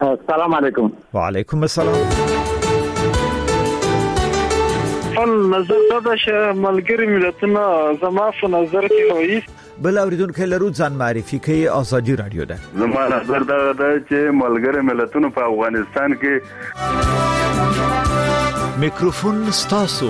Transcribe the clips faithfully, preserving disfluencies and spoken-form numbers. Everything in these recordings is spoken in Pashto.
السلام علیکم. وعلیکم السلام. فن نظر دا چې ملګری ملتونه زما په نظر کې وایي بل اوریدونکو لرو ځان معرفي کوي ازادي رادیو ده. زما نظر دا ده چې ملګری ملتونه په افغانستان کې میکروفون ستاسو.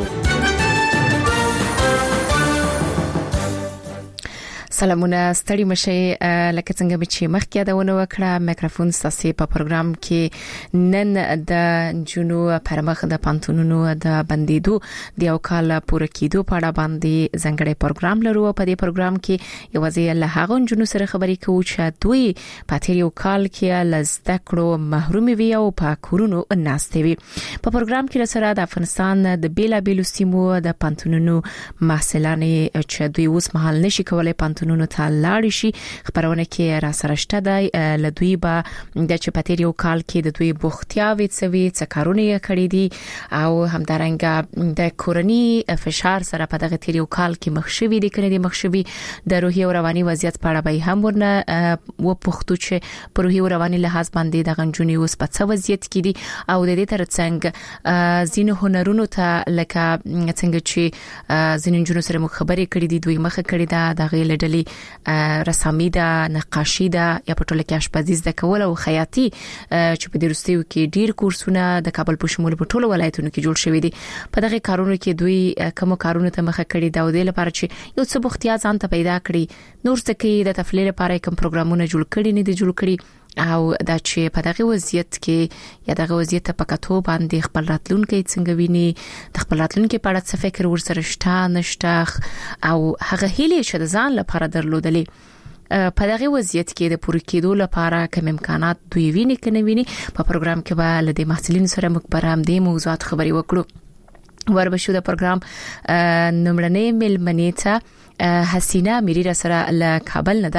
سلامونه ستړي مشي لکه څنګه چې مخکې یادونه وکړه میکروفون ساسي په پروګرام کې نن د جنو پرمخ د پانتونونو د بندیدو د یو کال پوره کېدو په اړه باندې ځنګړی پروګرام لرو. په دې پروګرام کې یوازې له هغه جنو سره خبرې کوو چې دوی په تیر یو کال کې لزده کړو محروم وي او په کورونو ناشته وي. په پروګرام کې سره د افغانستان د بیلا بیلو سیمو د پانتونونو محصلان چې دوی اوس مهال نشي کولای پانتون نو ته لاړ شي خبرونه کې را سره شته د لدوی با د چپاتیر یو کال کې د دوی بوختیاوي څوي څه کارونه یې کړی دي او همدارنګه د کورنی فشار سره په دغه تیر یو کال کې مخشوي دي کنه دي مخشوي د روحي او رواني وضعیت په اړه به هم ورنه و پښتو چې په روحي او رواني لحاظ باندې د غنجونی اوس په څه وضعیت کې دي او د دې ترڅنګ زینو هنرونو ته لکه څنګه چې زینو جنو سره مخبري کړی دي دوی مخه کړی دا د غیل رسامي ده نقاشي ده یا په ټوله کې اشپزي زده کول او خیاطي چې په درستیو کې ډیر کورسونه د کابل په شمول په ټوله ولایتونو کې جوړ شوي دي. په دغه کارونو کې دوی کوم کارونه ته مخه کړی دا او د لپاره چې یو څه بوختیا ځان ته پیدا کړی نور څه کې د تفلیل لپاره کوم پروګرامونه جوړ کړي نه دي جوړ کړي او دا چې په دغه وضعیت کې یا دغه وضعیت په کتو باندې خپل راتلونکي څنګه ویني د خپل راتلونکي په اړه څه فکر ورسره شته نشته او هغه هیله چې د ځان لپاره درلودلې په دغه وضعیت کې د پوره کېدو لپاره کوم امکانات دوی ویني کنه ویني په پروګرام کې به له محصلین سره مخبرام دي موضوعات خبري وکړو. وربشو د پروګرام نمړنې ملمنې ته حسینه میری را سره له کابل نه ده.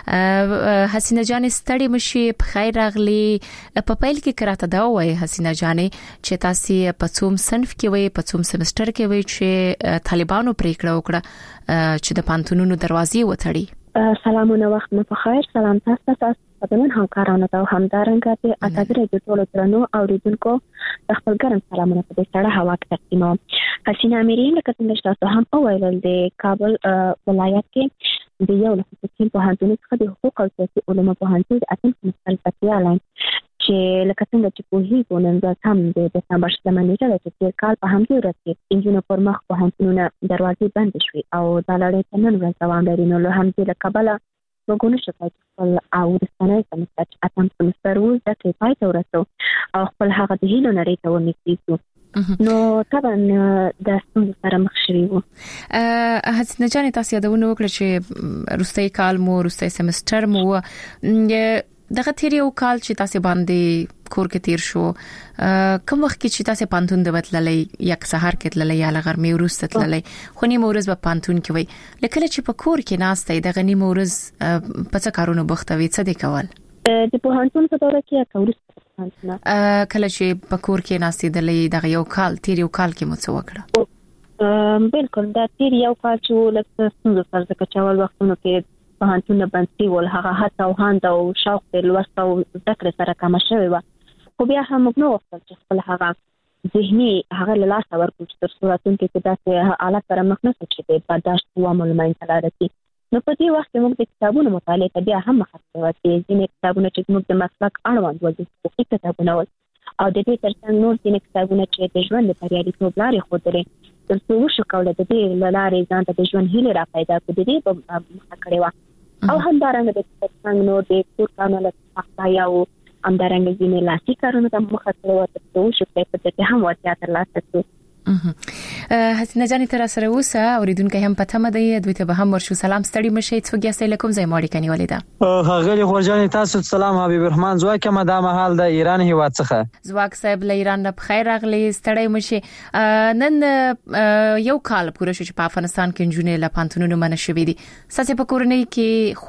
حسینه جان ستړي مشي په خیر راغلي په پیل کې کراته دا وای حسینه جانې چې تاسو په څوم صنف کې وای په څوم سمستر کې وای چې طالبانو پریکړه وکړه چې د پانتونونو دروازې وتړي. سلامونه وخت مو په خیر. سلام تاسو ته پدمن همکارانو ته همدارنګه د اتاګره د ټولو ترنو اوریدونکو خپل ګرم سلامونه په دې سره هوا کې تقدیموم. حسینه میری لکه څنګه تاسو هم اوایل د کابل ولایت کې د یو لسمه په هندونه څخه د حقوق او سیاسي علومو په هندونه د اتم سمستر پاتیاله چې لکه څنګه چې په هیڅ ونن د هم د دسمبر شلمنې ته چې کال په همدې ورځ کې انجینر پر مخ په هندونه دروازې بند شوې او د لړۍ په نن ورځ روان لري نو له همدې له کابل وګونو شپږ خپل او د سنوي سمستر اتم سمستر وو د کې پای ته ورسو او خپل هغه د هیلو نری ته ونیسو نو طبعا د ستونزو سره مخ شوي وو. حسینه جان تاسو یادونه وکړه چې روستي کال مو روستي سمستر مو دغه تیر یو کال چې تاسو باندې کور کې تیر شو کوم وخت کې چې تاسو پانتون د وتللې یک سحر کې تللې یا لغرمې ورسته تللې خو نیمه ورځ په پانتون کې وای لکه چې په کور کې ناشته د غنیمه ورځ په څه کارونه بوختوي څه دی کول د پوهنتون په دوره کې کورس کله چې په کور کې ناشته دلې دغه یو کال تیر یو کال کې مو څه وکړه؟ بالکل دا تیر یو کال چې لکه څنګه سره د کچاول وختونو کې پوهنتون باندې ول هغه هڅه او هاند او شوق د لوست او ذکر سره کم شوی و خو بیا هم موږ نو وخت چې خپل هغه ذهني هغه له لاس ورکړو چې صورتون کې داسې حالات سره مخ نه شي چې برداشت او عمل لري. نو په دې وخت موږ د کتابونو مطالعه ته بیا هم مخکې وځي ځینې کتابونه چې موږ د مسلک اړوند ول د کتابونه ول او د دې ترڅنګ نور ځینې کتابونه چې د ژوند د بریالیتوب لارې ښودلې ترڅو وشو کولای د دې لارې ځان ته د ژوند هیله را پیدا کړي د دې په مخه کړې و او همدارنګه د څنګه نو د کور کارونه لپاره یو همدارنګه ځینې لاسي کارونه د مخه کړو ترڅو شو په دې هم وړتیا ترلاسه کړو. حسینه جان تر سره اوسه اوریدونکو هم پته مده دوی ته به هم ورشو. سلام ستړي مشه څوک یې سلام زې ماړي کني ولیدا غالي خورجان تاسو سلام حبیب الرحمن زواک ما د محل د ایران هیواد څخه زواک صاحب له ایران نه بخیر راغلی ستړي مشه نن یو کال پوره شو چې په افغانستان کې جنونه لا پانتونونو منه شوې دي ساسې په کورنۍ کې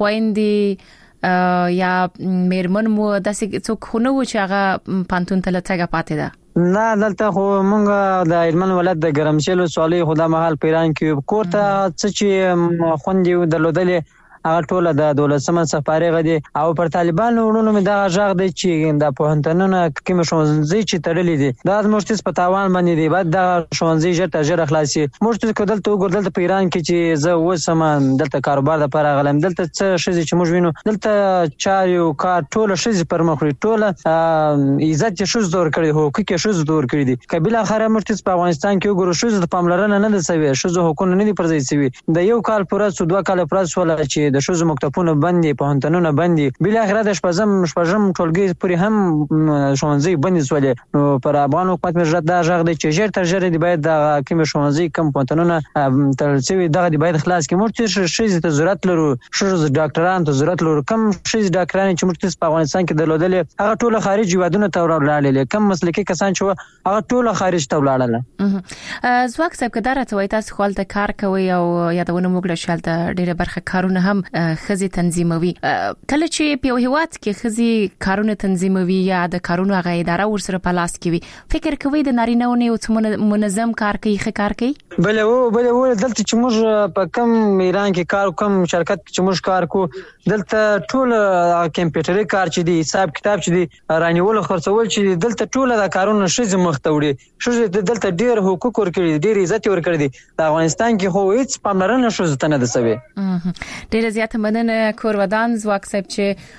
خويندې یا میرمن مو داسې څوک خونه و چې هغه پانتون ته لټه پاتې ده؟ نه دلته خو مونږ د هلمند ولایت د ګرمسیل ولسوالۍ خدا محل پیران کې کور ته څه چې خوندې درلودلې هغه ټول د دولسمه سفارغ دي او پر طالبانو ورونو مې دا ژغ دی چې د پوهنتونونو کوم ښوونځي چې تړلې دي دا موږ په تاوان باندې دی بعد دا ښوونځي ژر تر ژره خلاصي موږ ته دلته وګورل په ایران کې چې زه وسم دلته کاروبار لپاره غلم دلته څه شي چې موږ وینو دلته چاري او کار ټول شي پر مخ لري ټول عزت شو زور کړی هو کې شو زور کړی دي کبل اخره موږ په افغانستان کې وګورو شو د پاملرنه نه ده سوي شو حکومت نه دي پر ځای سوي د یو کال پوره سو دوه کال پر سول چې د شو مکتبونه بندي په هنتونونه بندي بل اخره د شپږم شپږم ټولګي پورې هم ښوونځي بندي سولې نو پر افغان حکومت مجرد دا ژغ دی چې ژر تر ژره دی باید د کوم ښوونځي کم پونتونونه تر څوي دغه دی باید خلاص کی موږ شي ته ضرورت لرو شو ډاکټرانو ته ضرورت لرو کم شي ډاکټرانو چې موږ په افغانستان کې درلودل هغه ټول خارجي ودونه ته ولاړل کم مسلکي کسان چې هغه ټول خارج ته ولاړل زواک صاحب کدار ته وای تاسو خپل کار کوي او یادونه موږ شالته ډیره برخه کارونه هم خزي تنظیموي کله چې په هیواد کې خزي کارونه تنظیموي یا د کارونو غا اداره ورسره په لاس کې وي فکر کوي د نارینهونه او منظم کار کوي ښه کار کوي بل و بل و دلته چې موږ په کم ایران کې کار کوم شرکت چې موږ کار کو دلته ټول کمپیوټري کار چې دی حساب کتاب چې دی رانیول خرڅول چې دلته ټول د کارونو شې مخته وړي شې دلته ډیر حقوق ورکړي ډیر عزت ورکړي د افغانستان کې خو هیڅ پاملرنه شو ته نه ده سوي ډیر زیاته مننه کور ودان زواک صاحب چې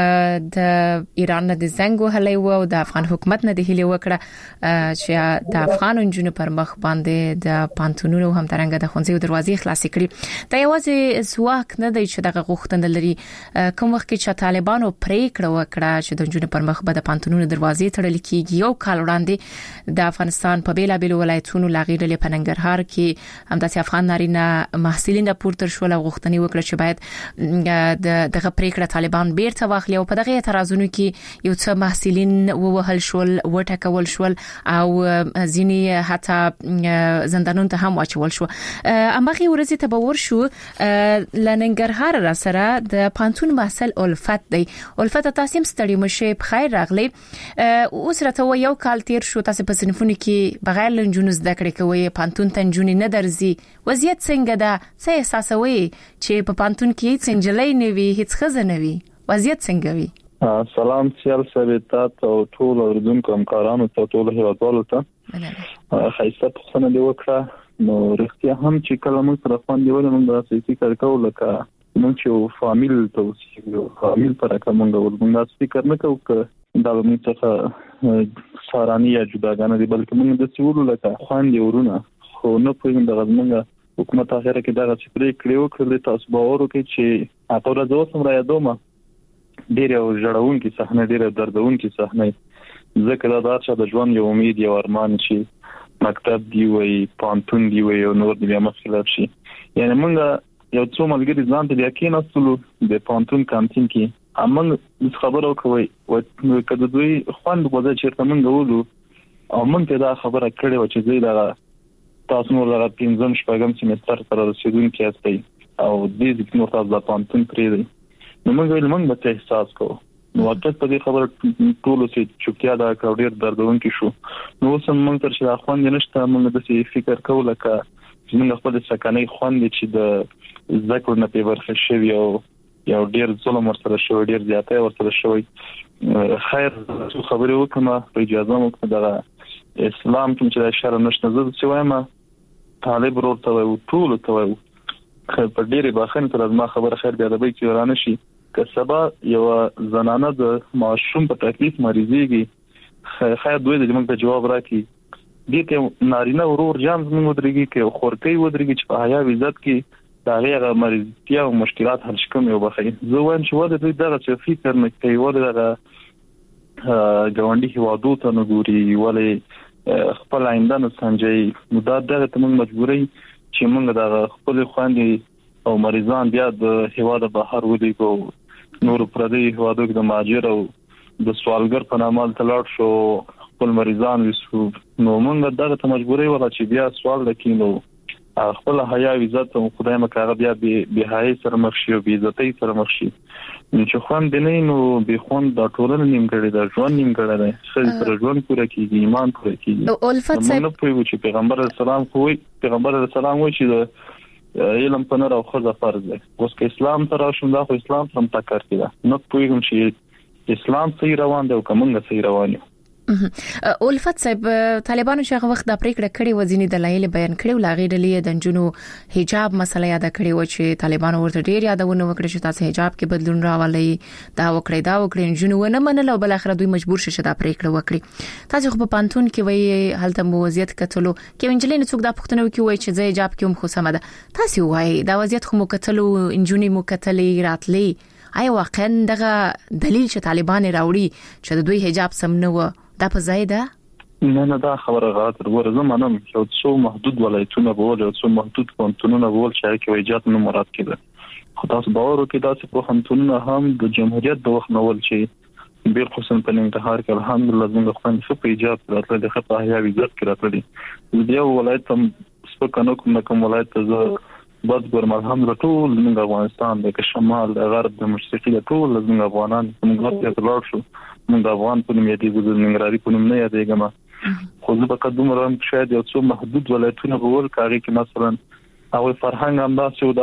د ایران نه د زنګو هلي وو د افغان حکومت نه د هلي وکړه چې د افغان انجونو پر مخ باندې د پانتونونو هم ترنګ د خونځي دروازې خلاصې کړي دا یوازې زواک نه دی چې دغه غوښتنه لري کوم وخت چې طالبانو پریکړه وکړه چې د انجونو پر مخ به د پانتونونو دروازې تړل کیږي یو کال وړاندې د افغانستان په بیلا بیل ولایتونو لاغیرلې په ننګرهار کې همداسې افغان نارینه محصلین پورته شول غوښتنې وکړه چې باید د دغه پریکړه طالبان بیرته واخلي او په دغه اعتراضونو کې یو څه محصلین ووهل شول وټکول شول او ځینې حتی زندانونو ته هم واچول شو امغه ورځ ته باور شو لننګرهار را سره د پانتون محصل الفت دی الفت تاسو ستړي مشه په خیر راغلی اوس راته یو کال تیر شو تاسو په صنفونو کې بغیر لنجونو زده کړې کوي پانتون تنجونی نه درځي وضعیت څنګه ده څه احساسوي چې په پانتون کې څنګه نه وي هیڅ خزنه وي وضعیت څنګه وي سلام سیال سبیتات او ټول اوردونکو همکارانو ته ټول هیوادوالو ته خیسته پوښتنه دی وکړه نو رښتیا هم چې کله موږ سره خوندې ولې موږ داسې فکر کوو لکه موږ چې فامیل ته اوسېږو فامیل پر هکه موږ موږ داسې فکر نه کوو که دا به موږ څخه ساراني یا جداګانه دي بلکې موږ داسې ولو لکه خویندې ورونه خو نه پوهېږم دغه زموږ حکومت اخره کې دغه چې پرېکړې وکړلې تاسو باور وکړئ چې هغه ورځ اوس هم رایادومه ډېرې ژړونکې صحنه ډېرې دردونکې صحنه ځکه دا د چا د ژوند یو امید یو ارمان چې مکتب دی وي پانتون دی وي او نور دی مخکې لاړ شي یعنی موږ یو څو ملګري ځان ته د کېناستلو د پانتون کانتین کې امن خبرو کوي او کله دوی خوند په ځای چیرته موږ ولو او موږ دا خبره کړې و چې زه دا تاسو نور دا پنځم شپږم سیمستر تر رسیدونکو یاستئ او دې ځکه نور تاسو د پانتون پرې نو موږ ویل موږ به احساس کوو نو وخت په دې خبره ټول چې چوپتیا دا کړډیر دردونکې شو نو سم موږ تر چې خوند نشته موږ د فکر کوو لکه چې موږ خپل سکانې خوند چې د ذکر نه په ورخه شوی او یو ډیر ظلم ورسره شوی ډیر زیاته ورسره شوی خیر څه خبرې وکم په اجازه مو دا اسلام کوم چې شرم نشته زه څه وایم طالب ورته وو ټول ته وو په ډیره باخنه تر ما خبره خیر بیا د بیت ورانه شي که سبا یو زنانه د معشوم په تکلیف مریضيږي خیر دوی د موږ ته جواب راکړي دې ته نارینه ورور جام زموږ درېږي کې خورکۍ ودرېږي چې په حیا عزت کې دا غیر مریضتیا او مشکلات حل شکم یو بخي زه وایم چې وله دوی دغه څه فکر نه کوي وله دغه ګاونډي هوادو ته نه ګوري وله خپل آینده نه سنجي نو دا دغه ته موږ مجبورای چې موږ د خپل خواندي او مریضان بیا د هواد بهر ودی کو نور پردي هوادو د ماجر او د سوالګر په نامه تلاړ شو خپل مریضان وسو نو موږ دغه ته مجبورای ولا چې بیا سوال وکینو خپل حیا عزت او خدای مکه بیا به حیا سره مخشي او عزتي سره مخشي چې خوان دی نه نو به خوان د ټولنې نیمګړی د ژوند نیمګړی دی چې پر ژوند پوره کیږي ایمان پوره کیږي الفت صاحب نو په وچه پیغمبر اسلام کوی پیغمبر اسلام وایي چې علم په نر او خزه فرض دی. اوس که اسلام ته راشم دا خو اسلام هم ټکر کړي دا نو پوهیږم چې اسلام صحیح روان دی او کومه صحیح روان دی. الفت صاحب طالبانو چې هغه وخت د پریکړه کړې و ځینې دلایل بیان کړي لاغې ډلې د جنونو حجاب مسله یاد کړي و چې طالبانو ورته ډیر یادونه وکړي چې تاسو حجاب کې بدلون راولي دا وکړي دا وکړي جنونو ونه منل او بل اخر دوی مجبور شې دا پریکړه وکړي. تاسو خو په پانتون کې وایي هلته موزیت کتلو کې انجلین څوک دا پښتنو کې وایي چې زه حجاب کوم خو سم ده. تاسو وایي دا وضعیت خو مو کتلو انجونی مو کتلې راتلې آیا واقعا دغه دلیل چې طالبان راوړي چې دوی حجاب سم نه و دا په ځای ده؟ نه نه دا خبره غلط ورته منم چې څو محدود ولایتونه بول او څو محدود پونتونونه بول چې کې وایجات نه مراد کړي. خو تاسو باور وکړئ دا چې په پونتونونه هم د جمهوریت د وخت نول چې بیر خصوصا په انتحار کې الحمدلله موږ خپل څه په ایجاد راتله د خپل احیا عزت کې راتله د یو ولایت هم سپکانو کوم کوم ولایت ته بد ګرم الحمدلله ټول موږ افغانستان د شمال د غرب د مشرقي ټول موږ افغانان موږ ته تلل شو موږ افغان په نوم یادې ګذر ننګرهاري په نوم نه یادېږم خو زه په قدم رام شاید یو څو محدود ولایتونه بول کاري کې مثلا او فرهنګ هم داسې او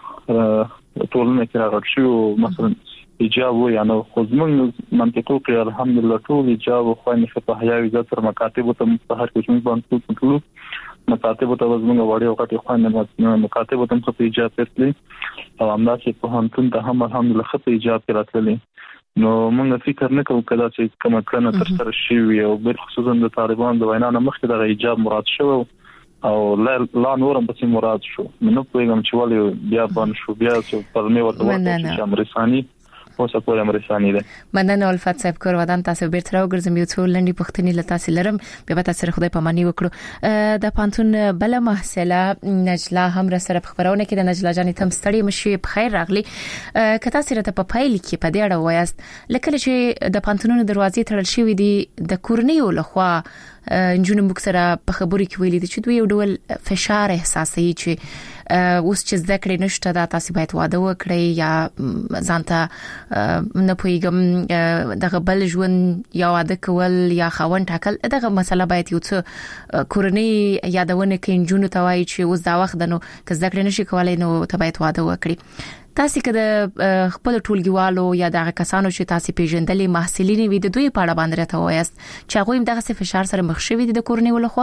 داسې ټولنه کې راغلی شو مثلا ایجاب و یا نو خو زمونږ منطقو کې الحمدلله ټول ایجاب خو نه په حیا عزت تر مکاتب ته مستحق کوم باندې ټول مکاتب ته زمونږ وړي او کټي خو نه مکاتب ته په ایجاب پېټلې او همداسې په همتون ته هم الحمدلله خپل ایجاب کې راتللی. نو موږ فکر نه کوو کله چې کومه کړنه تر سره شي او بل خصوصا د طالبان د وینا نه مخکې د ایجاب مراد شو او لا لا نورم پسې مراد شو. نو په کوم چې ولې بیا باندې شو بیا چې په مې ورته وایي چې امریکایي اوسه په امریکایي ده. مننه الفت صاحب کور ودان تاسو بیرته راوګرځم یو څو لنډي پښتني لته سلرم به تاسو سره خدای پاماني وکړو. د پانتون بل محسله نجلا هم را سره خبرونه کې د نجلا جان تم ستړي مشي په خیر راغلي. کته سره ته په فایل کې په دې اړه وایست لکه چې د پانتونونو دروازې تړل شوې دي د کورنیو لخوا انجونو مکسره په خبرو کې ویلي چې دوی یو ډول فشار احساسي چې اوس چې ذکر نشته دا تاسو باید واده وکړئ یا ځانته نه پویګم دغه بل ژوند یا واده کول یا خاوند ټاکل دغه مسله باید یو څه کورنۍ یادونه کې انجونو ته وایي چې اوس دا وخت نو که ذکر نشي کولای نو ته باید واده وکړي. تاسو کده خپل ټولګیوالو یا دغه کسانو چې تاسو پیژندلې محصلین وي د دوی په اړه باندې راته وایست چې هغه هم دغه فشار سره مخ شوي دي د کورنۍ ولخوا؟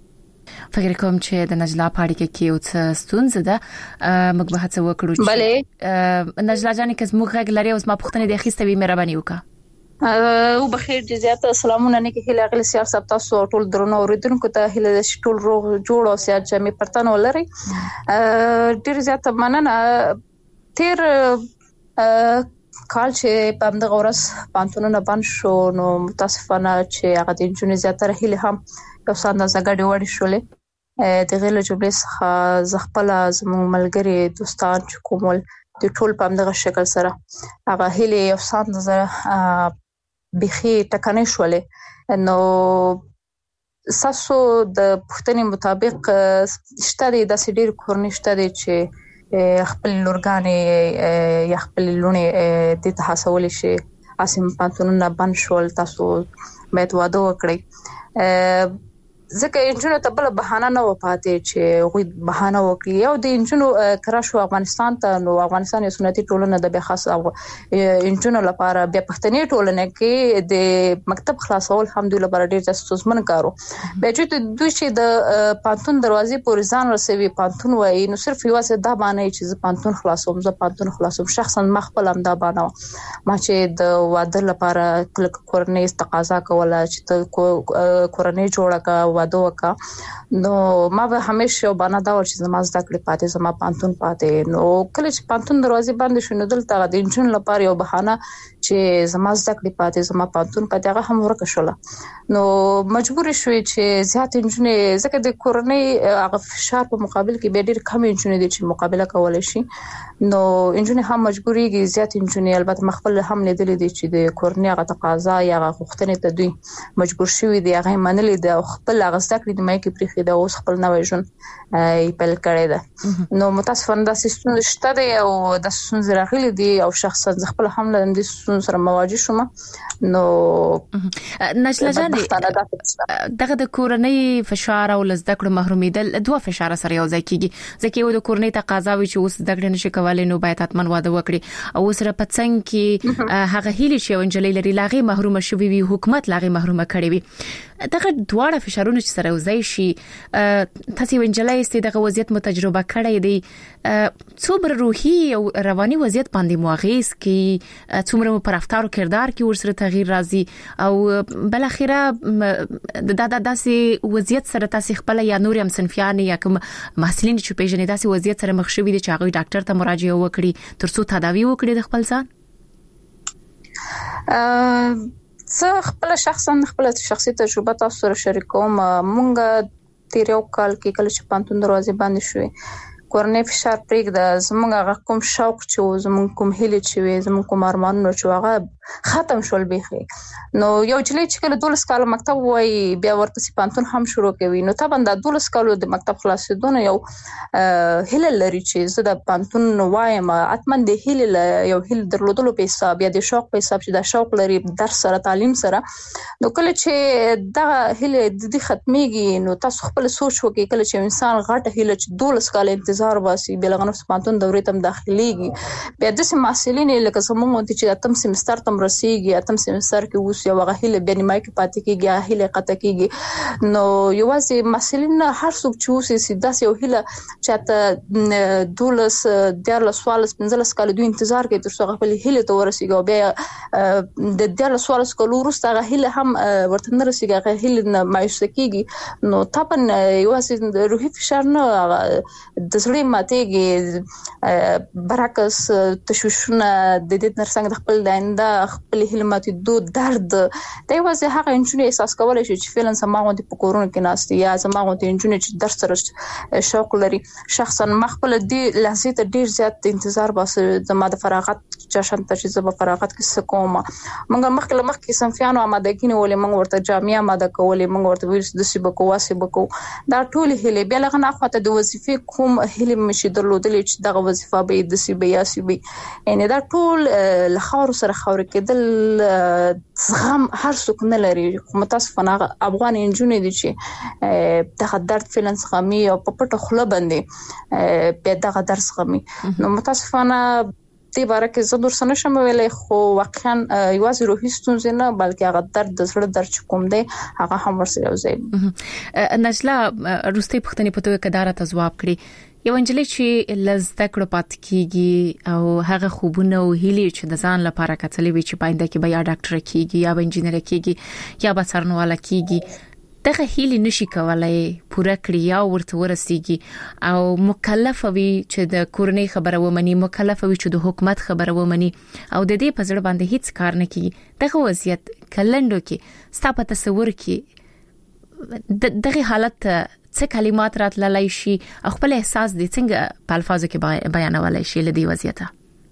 فکر کوم چې د نجلا پاړی کې کیو څه ستونزه ده موږ به هڅه وکړو چې بله نجلا جانې که موږ غږ لري اوس ما پوښتنه د اخیسته وي مهرباني وکړه. او بخیر دې زیاته سلامونه نه کې هله غل سیار صاحب تاسو ټول درنو اوریدونکو ته هله ټول روغ جوړ او سیار جمع پرتن ولري ډیر زیاته مننه. تیر کال چې په دغه ورځ پانتونونه باندې شو نو متاسفانه چې هغه د جنونو زیاتره هله هم یو څنګه زګړې وړي شولې د غیله جوړې څخه زغپل زموږ ملګری دوستان چې کومول د ټول په دغه شکل سره هغه هله یو څنګه بخي ټکنې شولې نو ساسو د پښتني مطابق شته د سډیر کورنشته دي چې خپل لورګانې یا خپل لونه د تحصیل شي اسیم پانتونونه باندې شول تاسو باید واده وکړئ. ځکه انجونو ته بل بهانه نه وپاتې چې غوي بهانه وکړي یو د انجونو کرا شو افغانستان ته نو افغانستان یو سنتي ټولنه د بیا خاص انجونو لپاره بیا پښتني ټولنه کې د مکتب خلاصول الحمدلله بر ډیر ستونزمن کارو به چې دوی چې د پانتون دروازې پورې ځان رسوي پانتون وایي نو صرف یو څه د باندې چې پانتون خلاصوم زه پانتون خلاصوم شخصا مخبل هم دا باندې ما چې د واده لپاره کله کورنۍ تقاضا کوله چې ته کورنۍ جوړه کا واده وکا نو ما به همیشه باندې دا ور چې زما زده کړې پاتې زما پانتون پاتې نو کله چې پانتون دروازې باندې شنو دلته د انجن لپاره یو بهانه چې زما زده کړې پاتې زما پانتون پاتې هغه هم ورکه شوله نو مجبور شوې چې زیات انجن زکه د کورنۍ هغه فشار په مقابل کې به ډېر کم انجن دي چې مقابله کولای شي نو انجن هم مجبوريږي زیات انجن البته مخبل هم لیدل دي چې د کورنۍ هغه تقاضا یا هغه غوښتنې ته دوی مجبور شوي دي هغه منلې ده او خپل هغه زده کړې د مې کې پرېخي دا اوس خپل نوې ژوند یې پل کړی ده نو متاسفانه د سیستم شته دی او د سنځ راغلي دي او شخصا خپل حمله د سنځ سره مواجه شوم نو نجله جان دغه د کورنۍ فشار او لزده کړو محرومیدل دوه فشار سره یو ځای کیږي ځکه یو د کورنۍ تقاضا وي چې اوس د کړه نشي کولای نو باید اتمن واده وکړي او سره پڅنګ کې هغه هیله شي ونجلې لري لاغي محروم شوی وي حکومت لاغي محرومه کړي وي دغه دواړه فشارونه چې سره یو ځای شي تاسو ونجلې ستې دغه وضعیت مو تجربه کړی دی څومره روحي او رواني وضعیت باندې مواغیس کې څومره په رفتار او کردار کې ورسره تغییر راځي او بل اخیره د داسې وضعیت سره تاسو خپل یا نور هم صنفیان یا کوم محصلین چې پیژنې داسې وضعیت سره مخ شوي دي چې هغه ډاکټر ته مراجعه وکړي ترڅو تداوی وکړي د خپل ځان زه خپل شخصا خپل شخصي تجربه تاسو سره شریکوم. مونږ تیر یو کال کې کله چې پانتون دروازې باندې شوې کورنۍ فشار پرېږده زموږ هغه کوم شوق چې زموږ کوم هیله چې زموږ کوم ارمانونه چې هغه ختم شول بيخي نو یو جلې چې کله دولس کال مکتب وای بیا ورپسې پانتون هم شروع کوي نو طبعا د دولس کالو د مکتب خلاصېدون یو هیله لري چې زه د پانتون وایم اتمن د هیله یو هیله درلودلو په حساب یا د شوق په حساب چې د شوق لري درس سره تعلیم سره نو کله چې دا هیله د دې ختميږي نو تاسو خپل سوچ وکړئ کله چې انسان غټه هیله چې دولس کال انتظار واسي بلغه نفس پانتون دورې تم داخليږي بیا د محصلین لکه زموږ چې اتم سمستر تم رسیږي اتم سمستر کې اوس یو غهله بیا نیمه کې پاتې کېږي هیله قطع کېږي نو یوازې محصلین هر څوک چې اوس سیداس یو هیله چې ته دولس دیارلس سوالس پنځلس کال دوی انتظار کوي تر څو خپل هیله ته ورسیږي بیا د دیارلس سوالس کال وروسته غهله هم ورته نه رسیږي غهله نه مایوس کېږي نو طبعا یوازې روحي فشار نه د سړي ماتېږي برعکس تشویشونه د دې ترڅنګ د خپل داینده خپل هلماتي دو درد دا یوازې هغه انجونې احساس کولای شي چې فعلا سماغونتي په کورونه کې ناشتي یا سماغونتي انجونې چې درس سره شوق لري شخصا مخبل دي لحظه ته ډیر زیات انتظار باسه زما د فراغت جشن ته چې زما فراغت کې سکوما موږ مخکله مخکې صنفیانو آماده کینې ولې موږ ورته جامعه آماده کولې موږ ورته ویل د سیبه کواسي بکو دا ټول هله بیا لغه نه خواته د وظیفې کوم هله مشي درلودلې چې دغه وظیفه به د سیبه یا سیبه ان دا ټول لخور سره خور کېدل زغم هر څوک نه لري متاسفانه افغان انجونې دي چې دغه درد فعلا زغمي او په پټه خله باندې په دغه درس زغمي نو متاسفانه دې باره کې زه در سره شم ویلې خو واقعا یوازې روحي ستونزې نه بلکې هغه درد د زړه درد کوم دی هغه هم ورسره وځي. نجله روستي پښتنې په توګه کدارته جواب کړی یو انجلې چې لزده کړو پات کیږي او هغه خوبونه او هیلې چې د ځان لپاره کتلې وي چې پاینده کې به یا ډاکټر کیږي یا به انجینر کیږي یا به څارنواله کیږي دغه هیلې نشي کولای پوره کړی یا ورته ورسیږي او مکلف وي چې د کورنۍ خبره ومني مکلف وي چې د حکومت خبره ومني او د دې په ځړ باندې هیڅ کار نه کوي دغه وضعیت کلندو کې ستاسو تصور کې دغه حالت څه کلمات راتللی شي خپل احساس دي څنګه په الفاظو کې بیانولای شي لدی وضعیت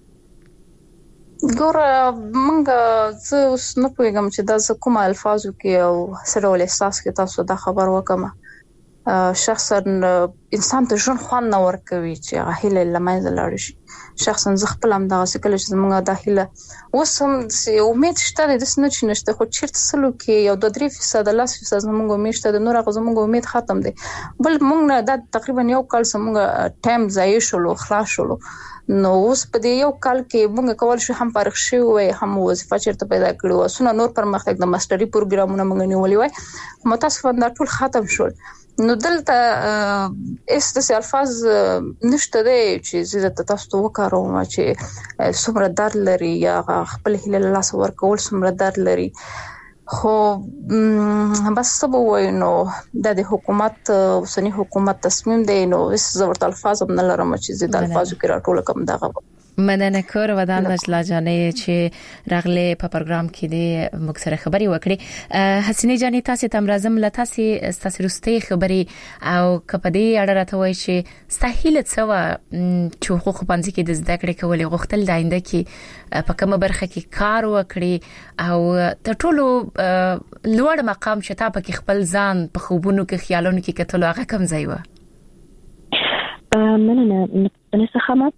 ګور منګه زه اوس نه پوهیږم چې دا ز کوم الفاظو کې او سره ول احساس کې تاسو دا خبر وکم شخصا انسان ته ژوند خوان نه ورکوي چې هغه لمایز لاړ شي شخصا ز خپل هم دا سکل چې زمونږه داخله وسم سي امید شته د سن چې نشته خو چیرته سلو کې یو د درې فیصد لاس فیصد زمونږه امید شته د نور غو زمونږه امید ختم دي بل مونږ نه دا تقریبا یو کال زمونږه ټایم ضایع شولو خلاص شولو نو اوس په دې یو کال کې مونږ کول شو هم پرخ شو وي هم وظیفه چیرته پیدا کړو سونه نور پرمختګ د ماستري پروګرامونه مونږ نیولې وای متاسفانه ټول ختم شول نو دلته است الفاظ نشته دی چې زه تاسو وکړم چې څومره درد لري یا خپل هیله لاس ورکول څومره درد لري خو بس سبا وینو د حکومت اوسنی حکومت تصمیم دی نو اس زورت الفاظ هم لرم چې زه د الفاظو کې راټول کوم دغه مننه کور ودان نجله جانې چې راغله په پروګرام کې د مکسره خبري وکړي حسینه جانې تاسو تم رازم لتاسي استاسرسته خبري او کپدي اړه راته وای چې استهیل څو چې حقوق پنځه کې د زده کړې کولې غوښتل د آینده کې په کومه برخه کې کار وکړي او د ټولو لوړ مقام شته په کې خپل ځان په خوبونو کې خیالونو کې کتل هغه کم ځای و مننه نسخه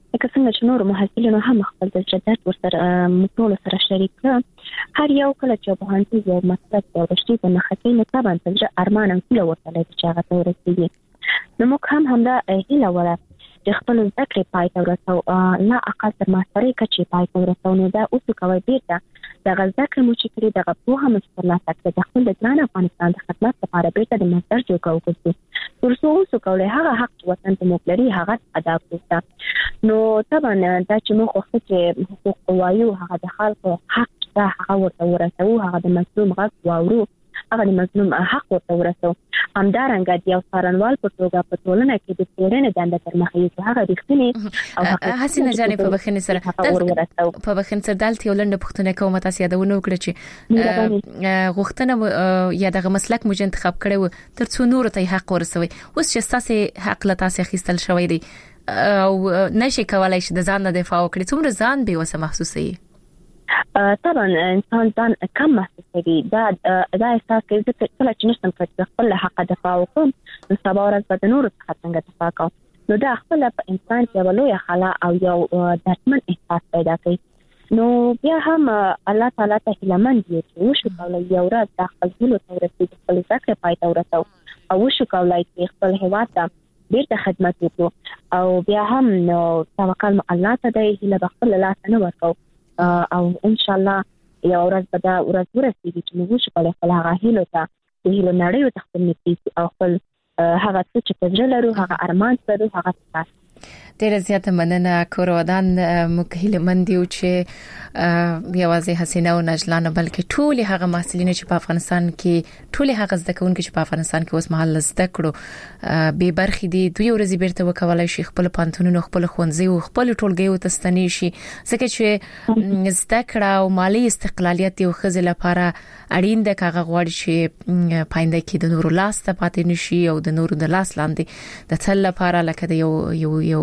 لکه څنګه چې نور محصلینو هم خپل تجربات ورسره مټول سره شریک کړه هر یو کله چې په هانتي یو مسلک د ورشتي په نخښې نه طبعا تجربه ارمان هم کله ورته لري چې هغه ته ورسیږي نو موږ هم همدا هیله وره چې خپل ذکر پای ته ورسو لا اقل تر ماسترۍ کچې پای ته ورسو نو دا اوس کوي بیرته د ذکر مو چې کړی د په هم سترلاسه کړ د خپل د ځان افغانستان د خدمت لپاره بیرته د ماستر جوړ کوو ترڅو اوس کوي هغه حق وطن ته موږ لري هغه ادا کړو نو طبعا دا چې موږ خو چې حقوق وایو هغه د خلکو حق دا هغه ورته ورسو هغه د مظلوم غږ واورو هغه د مظلوم حق ورته ورسو همدارنګه د یو څارنوال په توګه په ټولنه کې د څېړنې دنده تر مخه یې هغه رښتینی او حسینه جانې په بخښنې سره په بخښنې سره دالته ولنډه پښتنه کومه تاسو یادونه وکړه چې غوښتنه یا دغه مسلک مو انتخاب کړو ترڅو نور ته حق ورسوي اوس چې تاسو حق له تاسو اخیستل شوی دی او نشي کولای چې د ځان نه دفاع وکړي څومره ځان به وسه محسوسي طبعا انسان ځان کم محسوسوي دا دا احساس کوي چې کله چې نشم کولای خپل حق دفاع وکړم نو سبا ورځ به د نور څخه څنګه دفاع کوم نو دا خپل په انسان کې ولوي خلا او یو دردمن احساس پیدا کوي نو بیا هم الله تعالی ته هیلمن دي چې وشو کولای یو ورځ د خپل هیلو ته ورسېږي خپل ذکر پای ته ورسو او وشو کولای چې خپل هیواد ته بیرته خدمت وکړو او بیا هم نو توکل الله ته دی هیله بخل الله نه ورکو او ان شاء الله یو ورځ به دا ورځ ورسېږي چې موږ شو کولای خپل هغه هیلو ته د هیلو نړۍ ته خپل نفس او خپل هغه څه چې تجربه لرو هغه ارمان لرو هغه تاسو ډیره زیاته مننه کورودان مکهله مندیو چې یوازې حسینه او نجلا نه بلکې ټول هغه محصلین چې په افغانستان کې ټول هغه زده کوونکي چې په افغانستان کې اوس مهال زده کړو به برخې دي دوی ورځې بیرته وکولای شي خپل پانتونونو خپل خونځي او خپل ټولګي ته ستنی شي ځکه چې زده کړه او مالی استقلالیت یو خزل لپاره اړین ده کاغه غوړ شي پاینده کې د نورو لاس ته پاتې نشي او د نورو د لاس لاندې د تل لپاره لکه د یو یو یو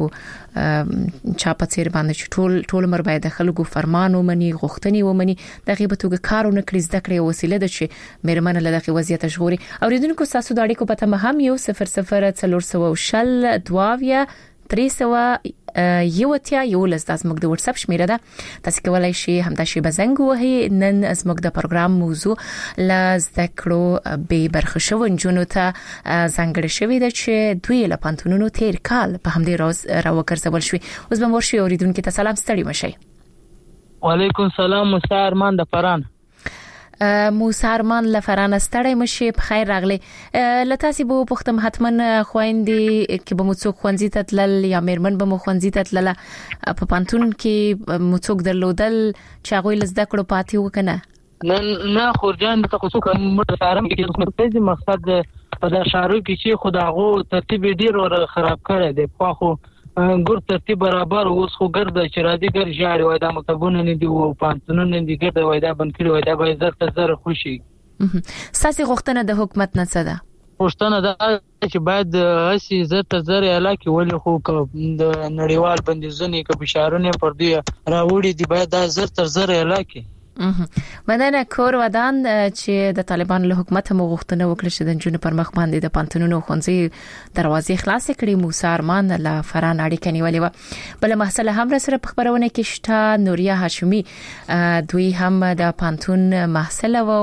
چا په څیر باندې ټول ټول مر باید خلکو فرمان ومني غوښتنې ومني دغه به توګه کارونه کړی زده کړې وسیله ده چې مېرمن له دغه وضعیت ژغوري اوریدونکو تاسو د اړیکو په تمه هم یو صفر صفر څلور سوه شل دواویا درې سوه یو اتیا یو لس د زموږ د واتس اپ شمیره ده تاسو کولای شئ همدا شی بزنګ وهي نن زموږ د پروګرام موضوع ل زده کړو به برخه شو جنونو ته څنګه شوی ده چې دوی له پانتونونو تیر کال په همدې راز راوکرځول شوی اوس به مورشي اوریدونکو ته سلام ستړي مشي وعلیکم سلام موسی ارمان د فران موسی ارمان لفرانه ستړی مشي په خیر راغلی لتاسي بو پختم حتمن خويندې کې به مڅوک خوندې تتلل یا مېرمن به مو خوندې تتلل په پانتون کې مڅوک درلودل چې هغه لزده کړو پاتې وکنه نه نه خورجان ته خو څوک موږ سره کې د مقصد په دا شارو کې چې خداغو ترتیب ډیر ور خراب کړی دی خو خو ګور ترتیب برابر اوس خو ګرځي چې را دي ګر جاړي وای دا مکتبونه نه دی او پانتونونه نه دی ګرځي وای دا بند کړی وای دا به زر تر زر خوشي ساسي غوښتنه د حکومت نه څه ده غوښتنه دا چې باید هسي زر تر زر علاقه ولې خو د نړیوال بندیزونه کې بشارونه پر دی راوړي دی باید دا زر تر زر علاقه مننه کور ودان چې د طالبان له حکومت مو غوښتنه وکړه چې د جنونو پر مخ باندې د پانتونونو خونځي دروازې خلاص کړي موسی ارمان له فران اړیکه نیولې و بل مسله هم سره په خبرونه کې شته نوریا هاشمي دوی هم د پانتون محصله و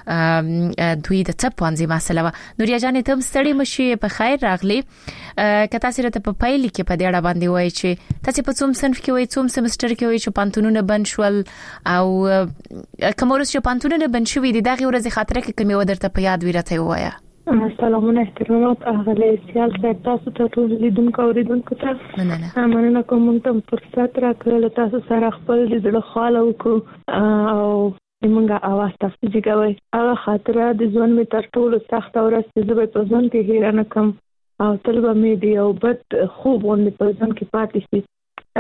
دوی د څه پانځي محصله و نوریا جانې ته ستړي مشي په خیر راغلي کته سره ته په پایل کې په ډېړه باندې وای چې تاسو په څوم صنف کې وای څوم سمستر کې وای چې پانتونونه بند شول او کومورس چې پانتونونه بند شوې دي دغه ورځ خاطر کې کومه ودرته په یاد ویرته وایا سلامونه احترامات اغلی سیال صاحب تاسو ته ټول لیدونکو اوریدونکو ته مننه مننه کوم ته فرصت راکړل تاسو سره خپل د زړه خاله وکړو او موږ اواز تاسو جګوي هغه خاطره د ژوند می تر ټولو سخت ورځ چې زه په ځان کې هیر نه کوم او تل به مې دی او بد خوب باندې په ځان کې پاتې شي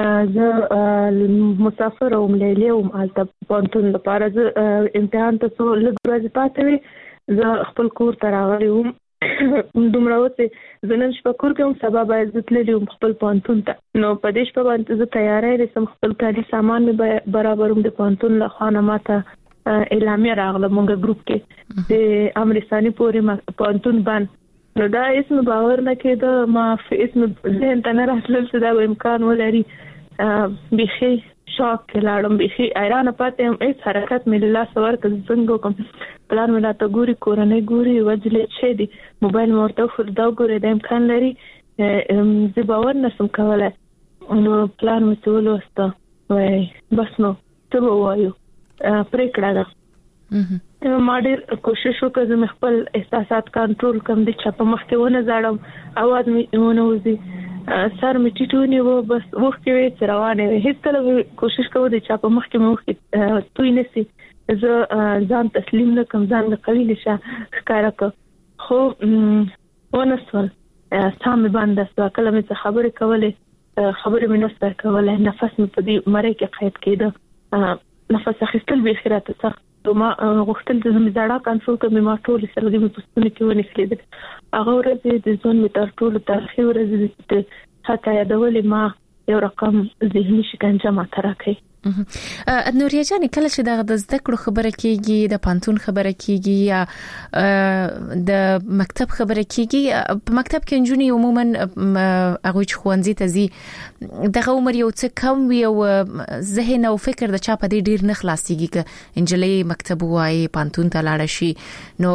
زه مسافر او مليلي او مالته پانتون لپاره زه امتحان ته څو لږ ورځې پاتې وي زه خپل کور ته راغلی وم دومره وڅې زه نن شپه کور کې هم سبا باید زه تللی وم خپل پانتون ته نو په دې شپه باندې زه تیاری رسم خپل کاري سامان مې برابر وم د پانتون له خوا نه ماته اعلامیه راغله مونږ ګروپ کې د امرستاني پورې پانتون بند نو دا اسم باور نه کېده ما په اسم ذهن ته نه راتلل چې دا امکان ولري بيخي شوک لاړم بيخي ایران پاتې هم هیڅ حرکت مې له سوار کز څنګه کوم پلان مې لا ته ګوري کورنۍ ګوري وجلې شه دي موبایل مرته فر دا ګوري د امکان لري زه باور نشم کولای نو پلان مې ټول وسته وای بس نو ته وایو پریکړه ده ما ډېر کوشش وکړ چې خپل احساسات کنټرول کړم د چا په مخ کې ونه ځړم اواز مې ونه وځي سر مې ټیټونی و بس وخت کې روانه وي هیڅ کله کوشش کوم د چا په مخ کې مخ توي نسی زه ځان تسلیم نه کوم ځان نه قلیل شه ښکارا کو خو ونه سول سم باندې سوا کله مې خبرې کولې خبرې مې نو کولې نفس مې په دې مړې کې قید کېده نفس اخیستل به خیرات سخت ما غوښتل د زړه کنټرول کوم ما ټول سره د پښتون کې ونی کېدل هغه ورځ د ځون می تر ټول تاریخي ورځ د حتی یادولې ما یو رقم ذهني شکنجه ما ترکه نوریا جان کله چې د زده کړو خبره کیږي د پانتون خبره کیږي یا د مکتب خبره کیږي په مکتب کې انجونی عموما هغه ښوونځي ته زی دغه عمر یو څه کم وي او ذهن او فکر د چا په دې ډیر نه خلاصيږي ک انجلې مکتب وای پانتون ته لاړ شي نو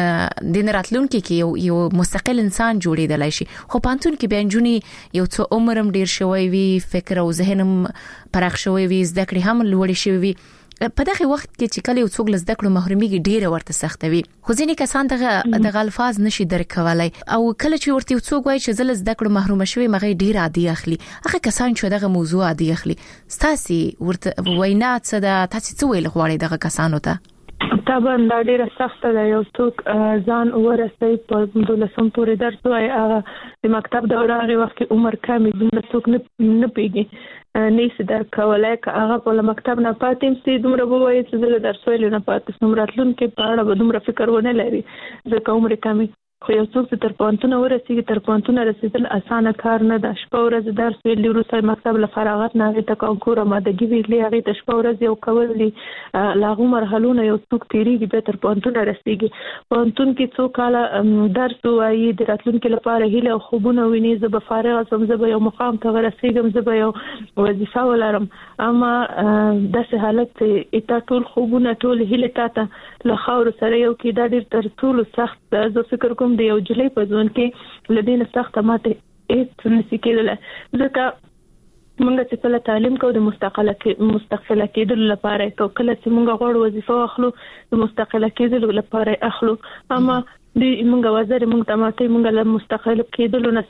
د راتلونکو کې یو یو مستقل انسان جوړیدل شي خو پانتون کې به انجونی یو څه عمرم ډیر شوی وي فکر او ذهنم پراخ شوی وي زده کړې هم لوړې شوی وي په دغه وخت کې چې کله یو څوک له زده کړو محروميږي ډیره ورته سختوي خو ځینې کسان دغه د الفاظ نشي درک کولای او کله چې ورته څوک وایي چې زله زده کړو محروم شوی مغه ډیر عادي اخلي هغه کسان چې دغه موضوع عادي اخلي ستاسي ورته وینا څه ده تاسو څه ویل غواړئ دغه کسانو ته طبعا دا ډیره سخته ده یو څوک ځان ورسي په دولسم پورې درس وای د مکتب دوره هغه وخت عمر کم دي نو څوک نه پیږي نیس در کولای که هغه په مکتب نه پاتیم سي دومره وایي چې زله درس ویل نه پاتې سمراتلون کې په اړه دومره فکر ونه لري ځکه عمر کم خو یو څوک چې تر پانتون ورسیږي تر پانتون رسیدل اسانه کار نه ده شپه ورځ درس ویل وروسته مکتب له فراغت نه ته کونکور مادهګي ویلې هغه د شپه ورځ یو کول دي لاغو مرحلونه یو څوک تیریږي به تر پانتون رسیږي پانتون کې څوک کاله درس وایي د راتلونکو لپاره هیله او خوبونه ویني زه به فارغ سم زه به یو مقام ته ورسیږم زه به یو وظیفه ولرم اما داسې حالت ایته ټول خوبونه ټول هیله تاته له خاور سره یو کې دا ډیر تر ټول سخت زه فکر کوم د یو جلې په ځون کې لدین سخت ماته هیڅ نشي کېدل ځکه موږ چې کله تعلیم کوو د مستقله کې مستقله کېدل لپاره کو کله چې موږ غوړ وظیفه اخلو د مستقله کېدل لپاره اخلو اما د موږ وزیر موږ تماته موږ له مستقله کېدل نه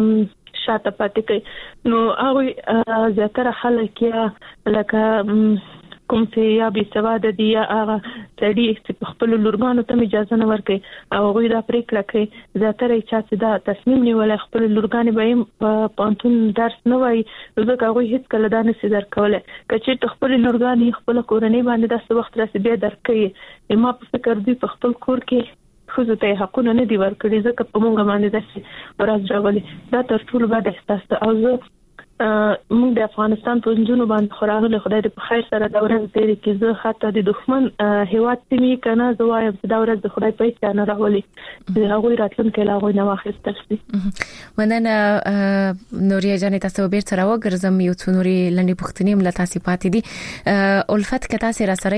شاته پاتې کوي نو هغه زیاتره خلک یا لکه کوم چې یا به سواده دی یا هغه سړي چې خپل لورګانو ته اجازه نه ورکړي او هغه دا پریکړه کوي زیاتره چې دا تصمیم نیول خپل لورګانې به پانتون درس نه وای ځکه هغه هیڅ کله دا نه سي درکوله کچې خپل لورګانې خپل کورنۍ باندې د وخت راسي به درکې ما په فکر دی په خپل کور کې خو ته حقونه نه دی ورکړي ځکه په مونږ باندې داسې ورځ راغلي دا تر ټولو بد احساس او زه موږ د افغانستان په جنوب باندې خوراغله خدای دې په خیر سره دا ورځ دې کې زه حتی د دښمن هیواد تیمي کنه زه وایم چې دا ورځ د خدای په اجازه نه راولي هغه راتلونکي لا غوښنه واخیستل شي مننه نوریا جان تاسو به تر وګرځم یو څو نوري لنډي پښتنې مل تاسو پاتې دي الفت کتا سره سره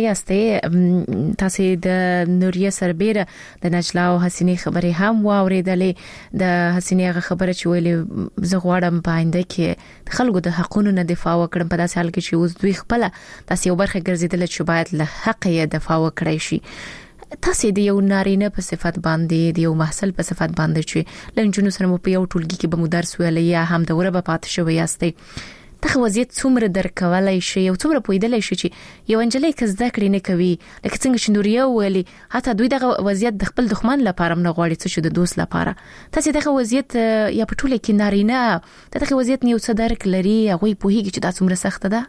یاستې تاسو د نوریا سربېره د نجلا او حسینه خبره هم واوریدلې د حسینه خبره چې ویلې زه غواړم پاینده کې خلکو د حقونو نه دفاع وکړم په داسې حال کې چې اوس دوی خپل تاسو یو برخه ګرځیدل چې باید له حق یې دفاع وکړي شي تاسو د یو نارینه په صفت باندې د یو محصل په صفت باندې چې لنجونو سره مو په یو ټولګي کې به مو درس ویل یا هم د وره په پاتې شوی یاستئ دغه وضعیت څومره درکولای شي او څومره پویدلای شي چې یو انجلې کز زده کړې نه کوي لکه څنګه چې نوریا ویلي حتی دوی دغه وضعیت د خپل دښمن لپاره نه غواړي څه شو د دوست لپاره تاسو دغه وضعیت یا په ټوله کې نارینه دغه وضعیت نه یو څه درک لري هغه په هیڅ چې دا څومره سخت ده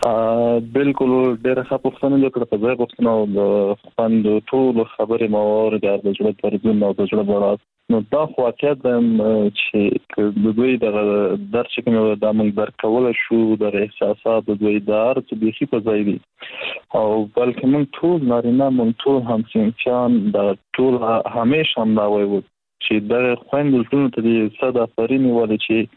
بالکل ډېر ښه پوښتنه وکړه په ځای پوښتنه او خوند ټول خبرې مو ورګار د ژوند پرځون او د ژوند بڑا نو دا واقعیت چې د دوی د درس کوم د موږ درکول شو د احساسات د دوی د ارت به په ځای دي او بلکې موږ ټول نارینه موږ ټول هم سنچان د ټول همیشه هم دا وایو چې د خويندو ټول ته د صد افرین ولې چې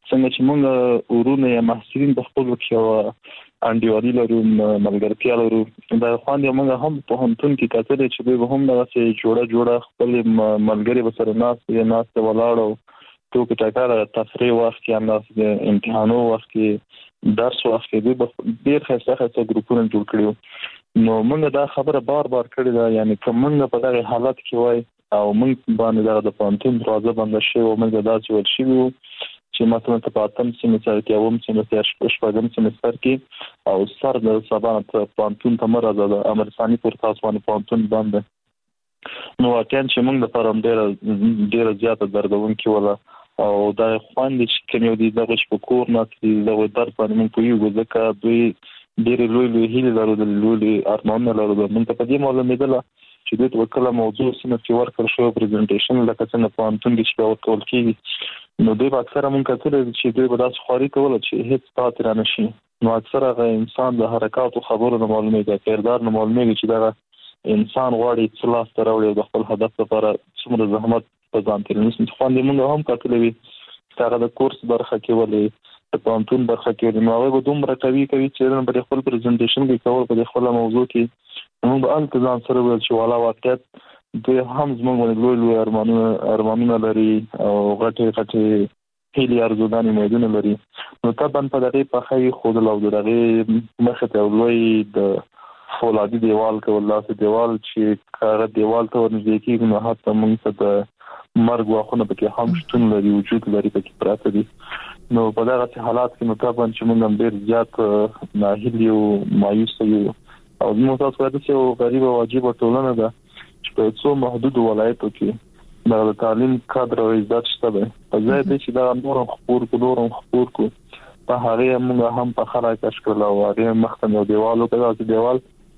څنګه چې موږ ورونه یا محصلین په خپل کې انډیوالي لرو ملګرتیا لرو دا خواندې موږ هم په همتون کې کتل چې دوی هم دغه جوړه جوړه خپل ملګري بسره ناس یا ناس ولاړو تو کې ټاکاره تفریح وخت کې انداز د امتحانو وخت کې درس وخت کې دوی ډیر خاصه خاصه ګروپونه جوړ کړیو نو موږ دا خبره بار بار کړې ده یعنی کوم موږ په دغه حالت کې وای او موږ باندې د پانتون دروازه بند شي او موږ دا چې ول شي چې مثلا په پاتم سیمستر کې اوم سیمستر شپږم سیمستر کې او سر د سبانه پانتون تمره د امرساني پر تاسو باندې پانتون باندې نو واکن چې موږ د پرم ډېر ډېر زیاته دردون کې ولا او دا خواندې چې کنيو دي دغه په کور نه چې دغه درس باندې موږ په یو ځکه دوی ډېر لوی لوی هیله لرو د لوی ارمانونه لرو موږ په دې معلومه ده چې د وکړه موضوع سم چې ورکړ شو پریزنټیشن لکه څنګه په انتون کې چې ورکول کیږي نو دوی اکثره مونږ کتل چې دوی به تاسو خوري کول چې هیڅ پاتې را نشي نو اکثره غي انسان د حرکت او خبرو نه معلومه ده کردار نه معلومه چې دا انسان غواړي چې لاس تر وړي د خپل هدف لپاره څومره زحمت په ځان تیر نشي خو اندې مونږ هم کتل وی چې هغه د کورس برخه کې ولې په انتون برخه کې نو هغه دومره کوي کوي چې په خپل پریزنټیشن کې کول په خپل موضوع کې موږ به التزام سره ویل چې والا واقعیت دوی هم زموږ باندې لوی لوی ارمانونه ارمانونه لري او غټه غټه هیلې ارزودانې امیدونه لري نو طبعا په دغه په خی خود له دغه مخه ته لوی د فولادي دیوال کې والله دیوال چې کار دیوال ته ورنږدې کېږي نو حتی موږ ته د مرګ واخونه پکې هم شتون لري وجود لري پکې پراته دي نو په دغه حالات کې نو طبعا چې موږ هم ډېر زیات ناهیلي او مایوس یو او موږ تاسو ته چې غریب او واجب ټولنه ده چې په څو محدود ولایتو کې د تعلیم کادر او عزت شته ده په ځای ته چې دا نور خپور کو نور خپور کو په هغه موږ هم په خلک اشکل او هغه مخته یو دیوالو کې دا دیوال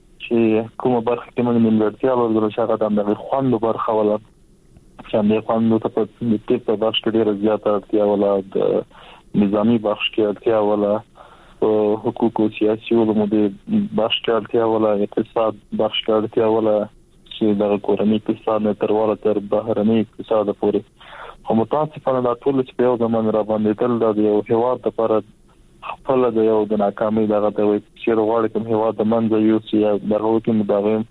چې کومه برخه کې موږ نیمګړتیا ورغلو چې هغه د خوند برخه ولا چې د خوند ته په دې په بخش کې ډېر زیات اړتیا ولا د نظامی بخش کې اړتیا ولا حقوق او سیاسي علومو د بخش کې اړتیا ولا اقتصاد بخش کې اړتیا ولا چې د کورنۍ اقتصاد نه تر وړه تر بهرنۍ اقتصاد پورې خو متاسفانه دا ټول چې په یو ځمان را باندې تل د یو هیواد لپاره خپل د یو د ناکامۍ دغه د چې وړ کوم هیواد د منځ یو چې دغه کې مداوم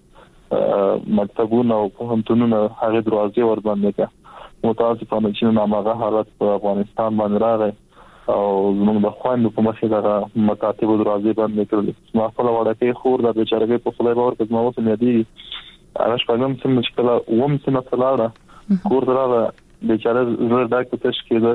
مکتبونه او پوهنتونونه هغه دروازې ور باندې کا متاسفانه چې نامغه حالت په افغانستان باندې راغی او زموږ د خويندو په مخه دا مکاتب دروازې باندې کړل ما خپل وړاندې خور د بیچارهګي په خپل باور کې ما وسه مې دي هغه شپږم سم مشکله ووم سم تلاړه کور دراغه بیچاره زړه ډاکټر تشکیل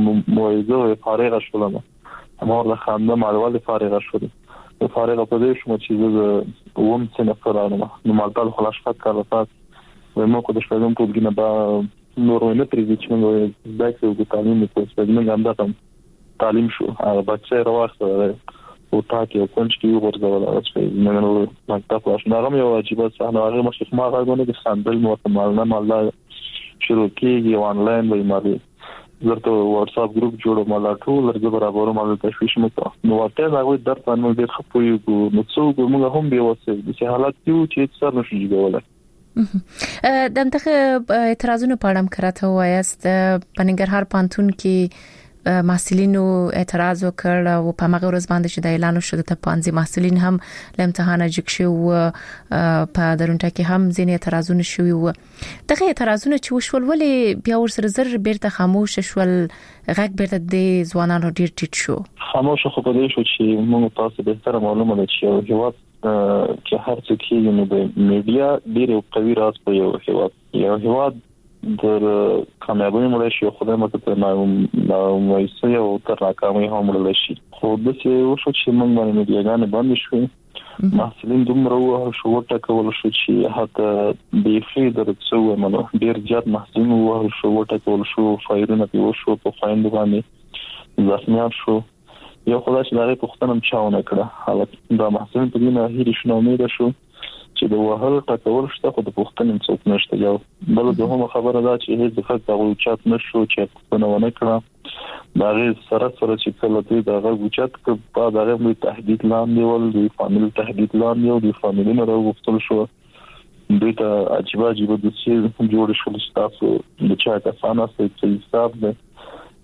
موعظه فارغه شولم امر له خاندان مالوال فارغه شول فارغه په دې شمه چې ووم سم تلاړه نو مالټال خلاص فقط کارته ومو کو د شپږم ټولګي نه با نور نه پریږدي چې موږ دایته د تعلیم په سپږمن هم داتم تعلیم شو هغه بچي راوخته او تاکي او کونج کې ورغول او چې نن نو مکتب واش نرم یو واجب صحنه هغه مشکل ما غوونه د خاندل مو ته مالنه مال شروع کیږي آنلاین وای مالي زرته واتس اپ ګروپ جوړو مال ټول لږه برابر مال تشویش مو نو واته دا وي درته نو د خپوي نو څو موږ هم به وسه د حالت یو چې څر نشي جوړول دغه اعتراضونه پاړم کراته وایست په ننګرهار پانتون کې محصلینو اعتراض وکړ او په هغه ورځ باندې چې د اعلان شو د پانځي محصلین هم له امتحان اجک شو په درونټه کې هم ځینې اعتراضونه شوي وو دغه اعتراضونه چې وشول ولې بیا ورسره زر بیرته خاموش شول غږ بیرته د ځوانانو ډیر ټیټ شو خاموش خو په دې شو چې موږ تاسو به تر معلومه ده چې هیواد چې هر څه کې نو د میډیا ډیر قوي راز په یو هیواد یو هیواد در کامیابی مړ شي خدای مته ته نو وایسه او تر ناکامۍ هم مړ شي خو د څه وشو چې موږ باندې میډیاګان باندې شو محصلین دومره وو شو ټکول شو چې حتی د فیدر څو منو ډیر زیات محصلین وو شو ټکول شو فایرونه په وشو په خويند باندې ځاسمیان شو یو خدای چې دغه پښتنم چاونه کړه حالت دا محصلین په دې نه هیڅ شنو امید شو چې د وهل ټکول شته خو د پښتنم څوک نشته یو بل د هم خبره ده چې هیڅ څه تغول چات نشو چې پښتنه ونه کړه دا غي سره سره چې کله دې دا غو چات په دا غو تهدید لاندې ول د فامیل تهدید لاندې او د فامیل نه راغفتل شو دوی ته عجیب عجیب د څه جوړ شول تاسو د چا کسانه څه حساب ده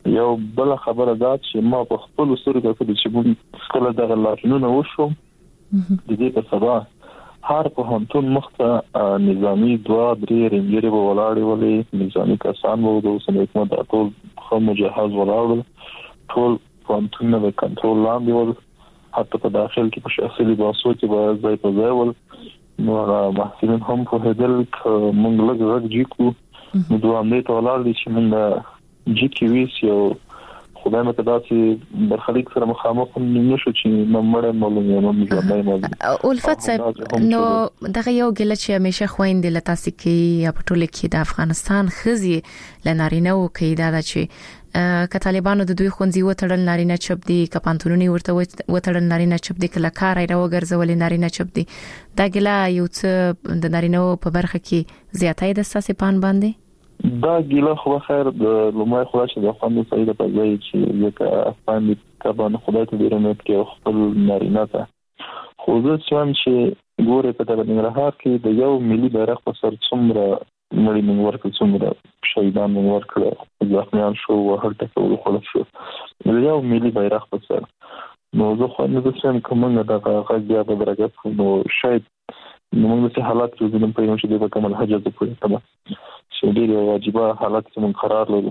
یو بل خبره ده چې ما په خپل سترګو کې چې موږ کله دغه لارښوونه وشو د دې په سبا هر په هانتون مخته نظامی دوا درې رنجري په ولاړې ولې نظامی کسان وو د اوسنۍ حکومت ټول خو مجهز ولاړل ټول هانتون د کنټرول لاندې ول حتی په داخل کې په شخصي لباسو کې به ځای په ځای ول نو محصلین هم په هدل موږ لږ غږ جیکو نو دوه امنیت ولاړ دي چې موږ جیکی ویس یو خدای مته داسې برخلیک سره مخامخ نشو چې نمړې مولوی نو مجمع مولوی الفت صاحب نو دغه یو ګل چې همیشه خويندې لته کې یا په ټوله کې د افغانستان خزي لنارینه او کې دا چې ک طالبانو د دوی خونځي وټړل نارینه چپ دي ک پانتونونی ورته وټړل نارینه چپ دي کله کار ایرو ګرځول نارینه چپ دي دا ګلا یو څه د نارینه په برخه کې زیاتای د ساسې پان باندې دا ګیله خو خیر د لومړی خو چې د خپل سید په ځای چې ځکه افغان کبان خدای ته ډیر امید کې خپل نارینه ته خو زه څوم چې ګوره په دغه نړۍ کې د یو ملي بیرغ په سر څومره مړی موږ ورکړ څومره شهیدان موږ ورکړ ځخمیان شو او هر څه ټول خلک شو د یو ملي بیرغ په سر نو زه خو نه زم کومه دغه غږ په درجه نو شاید نو موږ په حالات کې زموږ په یو چې د کومل حاجت په اړه چې ډېر واجبہ حالات کې موږ قرار لرو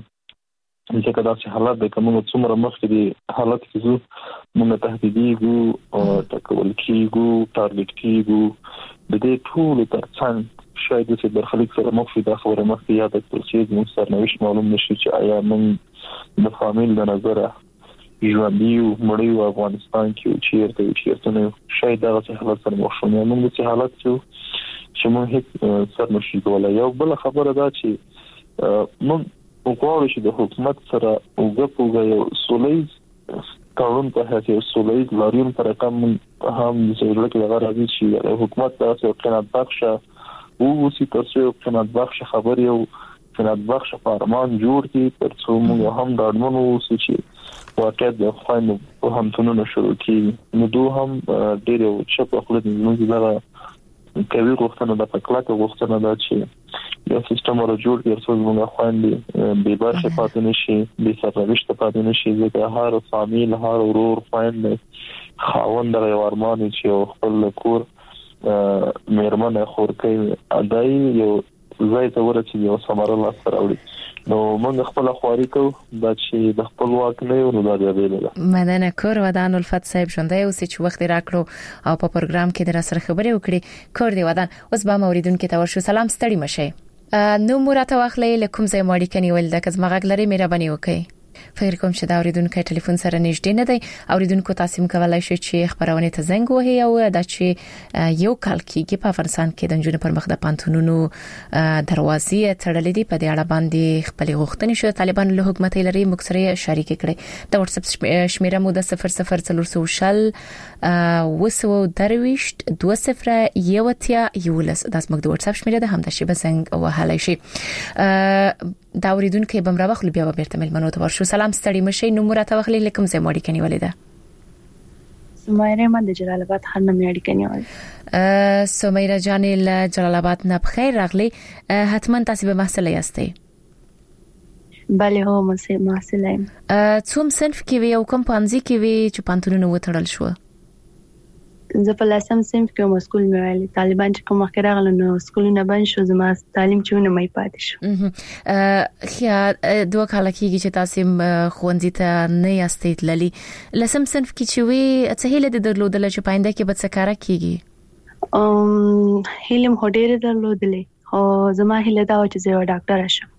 چې کدا چې حالات د کومو څومره مخکې دي حالات کې زو موږ تهدیدي او تکول کیږو ټارګټ کیږو د دې ټول ترڅنګ شاید چې برخلیک سره مخکې د خبره مخکې یاد کړل چې موږ سرنوشت معلوم نشي چې آیا موږ د فامیل د نظر ژوندیو مړیو افغانستان کې چیرته چیرته نه شاید دا څه حالات سره مخ شو نه موږ چې حالات چې موږ هیڅ سر نشي کولای یو بل خبره ده چې موږ وګورو چې د حکومت سره وګپوګا یو سولېز قانون په هڅه سولېز لاریم پر رقم هم ضرورت کې راځي چې حکومت تاسو قناعت بخش او وسی تاسو قناعت بخش خبر یو قناعت بخش فرمان جوړ کی تر څو موږ هم داډمن وو چې واقع د خاين په همتونو شروع کی نو دوه هم ډېر یو چې په خپل موږ دا کوي غوښتنه د پکلاکه غوښتنه ده چې یو سیستم ور جوړ کړي چې موږ خواندې به بار شفاعت نشي به سرنوشت پاتې نشي ځکه هر فامیل هر ورور خواند خاوند د ارمان چې خپل کور مېرمنه خورکې ادای یو زای ته ورته یو سماره لاس راوړي نو موږ خپل خواري کوو دا چې د خپل واک نه یو نو دا دی ویل مدنه کور ودان الفت صاحب ژوندۍ اوس چې وخت راکړو او په پروګرام کې در سره خبرې وکړي کور دی ودان اوس به موریدونکو ته ورشو سلام ستړي مشه نو مرته واخلې لکم زې ماړی کني ول د کزمغه غلري مهرباني وکړي فکر کوم چې دا اوریدونکو ټلیفون سره نږدې نه دی اوریدونکو تاسو کولای شئ چې خبرونه ته زنګ وهي او دا چې یو کال کې په افغانستان کې د جنونو پر مخ د پانتونونو دروازې تړلې دي په دې اړه باندې خپل غوښتنې شو طالبان له حکومت لري مکسره شریک کړي د واتس اپ شمیره مو د صفر صفر څلور شل وسو درويشت دوه صفر یوتیا یولس د اسمک د واتس اپ شمیره د همدشي بسنګ وهلای شي دا اوریدونکو به مروخ بیا به بیرته ملمنو ته ورشو سلام ستړي مشي نو مرته وخلې لکم زه ماړی کني ولیدا سمیره من د جلال آباد خان مېړی کني ول سمیره جان له جلال آباد نه بخیر راغلی حتما تاسو به محصله یاستئ بله هو محصله یم څوم صنف کې وی او کوم پانځي کې وی چې پانتونونه وټړل شو زه په لاسم صنف کې کوم سکول مې ویل طالبان چې کوم مخکې راغله نو سکولونه بند شو زما تعلیم چونه مې پاتې شو خیا دوه کاله کېږي چې تاسو خوندې ته نه یاستئ تللی لاسم صنف کې چې وی څه هیله د درلودل چې پاینده کې به څه کار کیږي ام هیلم هډېره درلودلې او زما هیله دا و چې زه ډاکټر شم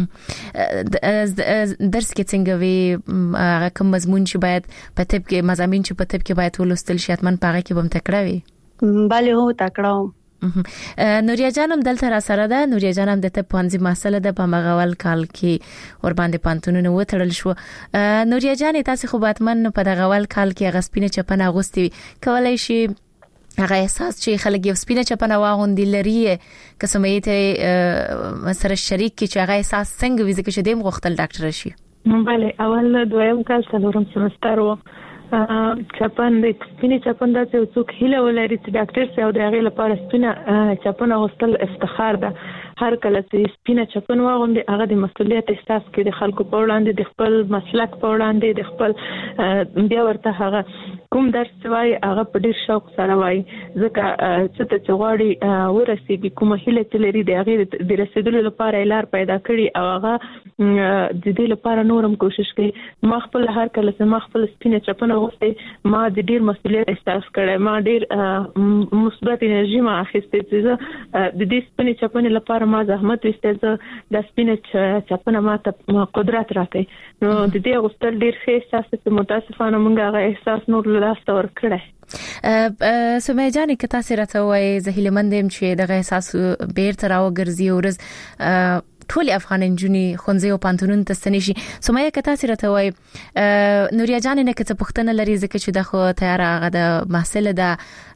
درس کې څنګه وی هغه کوم مضمون چې باید په طب کې مضامین چې په طب کې باید ولوستل شي اتمن پاره کې بم تکړه وي bale هو تکړه نوریا جانم دلته را سره ده نوریا جانم د ته پانځي مسله ده په مغول کال کې ور باندې پانتونونه وټړل شو نوریا جان تاسو خو باتمن په دغه ول کال کې غسپینه چپنه اغوستي کولای شي هغه احساس چې خلک یو سپینه چپنه واغوندي لري قسمه ته سره شریک کې چې هغه احساس څنګه ویزه کې شدیم غوښتل ډاکټر شي bale اول دویم کال څلورم سمستر و چپن د سپینه چپن د څوک هیله ولري چې ډاکټر سي او د هغه لپاره سپینه چپن غوښتل افتخار ده هر کله چې سپینه چپن واغوندي هغه د مسؤلیت احساس کوي د خلکو په وړاندې د خپل مسلک په وړاندې د خپل بیا ورته هغه کوم درس وای هغه په ډیر شوق سره وای ځکه چې ته چغواړي ورسېږي کومه هیله چې لري د هغه د رسیدلو لپاره لار پیدا کړي او هغه د دې لپاره نورم کوشش کوي. ما خپل هر کله چې ما خپل سپینه چپن واغوندي ما د ډیر مسؤلیت احساس کړی ما ډیر مثبت انرژي ما اخیستې چې د دې سپینه چپن لپاره ما زحمت وستې د سپینه چپن ما ته قدرت راکې نو د دې غوښتل ډیر ښه احساس ته متاسفانه مونږ هغه احساس نور لاس ور کړی. سمیه جان کته سره ته وای زهیله مندم چې دغه احساس بیرته راو ګرځي ورز ټول افغان انجونی خونځي او پانتونون ته ستنی شي. سمیه کته سره ته وای نوریا جان نه کته پښتنه لري ځکه چې د خو تیار هغه د محصل د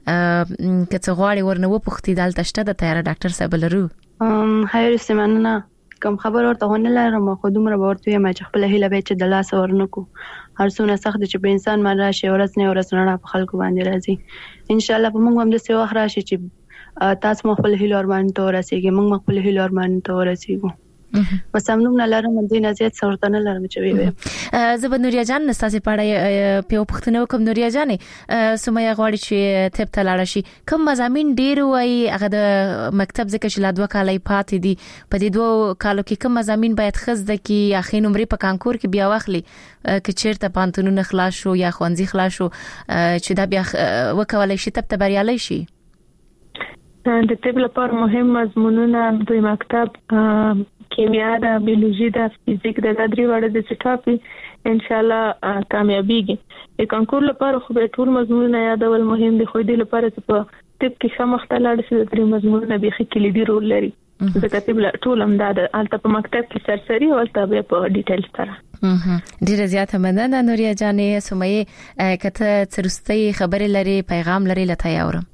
کته غواړي ورنه و پښتي دالته شته د تیار ډاکټر صاحب لرو. ام هایر سیمانه کوم خبر ورته ونه لرم خو دومره ورته ما چې خپل هیله به چې د لاس ورنکو هر څونه سخت چې په انسان باندې راشي ورځ نه ورځ نه په خلکو باندې راځي ان شاء الله په موږ هم د سیوا راشي چې تاسو خپل هیله ورمان ته ورسیږي موږ خپل هیله ورمان ته ورسیږو بس هم نه لرم د نه زیات څورته نه لرم چې وي زه به نوریا جان نستاسي پاړه په پښتنو کوم نوریا جان سمیه غواړي چې تپ تلاړ شي کوم مزامین ډیر وای هغه د مکتب ځکه چې لا دوه کالای پاتې دي په دې دوه کالو کې کوم مزامین باید خزده کې یا خې نمرې په کانکور کې بیا واخلي چې چیرته پانتونونه خلاص شو یا خوانځي خلاص شو چې دا بیا وکولای شي تپ ته بریالي شي. د طب لپاره مهم مضمونونه د مکتب کیمیا د بیولوژي د فزیک د درې وړه د چټاپي ان شاء الله کامیابیږي. د کانکور لپاره خو به ټول مضمونونه یادول مهم دي خو د لپاره چې په طب کې شمخته لاړ شي د درې مضمونونه به کلیدي رول لري ځکه طب ټول هم د الته په مکتب کې سرسري او الته په ډیټیل سره. ډیره زیاته مننه نوریا جانې. سمیه کته ترستي خبرې لري پیغام لري لته یاورم.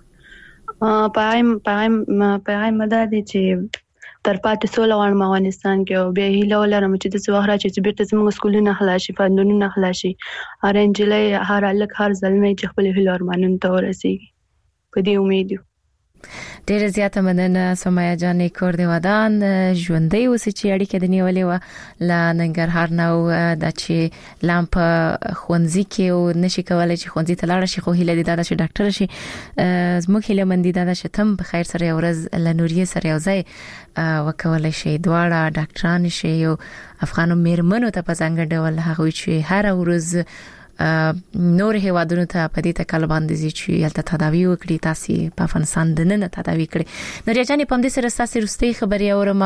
پایم پایم پایم مدد چې تر پاتې سول غواړم افغانستان کې او به هیله ولرم چې د څو راځي چې بیرته زموږ سکولونه خلاصي فندونونه خلاصي هر انجلې هر الک هر ځلمې چې خپل هیله ارمانونه ته ورسیږي په دې امید یو. ډیره زیاته مننه سمیه جانې کور دی ودان ژوندۍ اوسې چې اړیکه د نیولې و لا ننګرهار نو د چې لامپ خونځي کې او نشي کولای چې خونځي ته لاړ شي خو هیله دي دا چې ډاکټر شي زموږ هیله مندي دا چې تم په خیر سره ورځ لنوري سره یوځای وکولای شي دواړه ډاکټران شي او افغانو میرمنو ته په څنګه ډول هغه چې هر ورځ نور هیوادونو ته په دې تکل باندې چې یلته تداوی وکړي تاسو په افغانستان د نن تداوی کړي. نوریا جان په دې سره تاسو رستي خبري اورم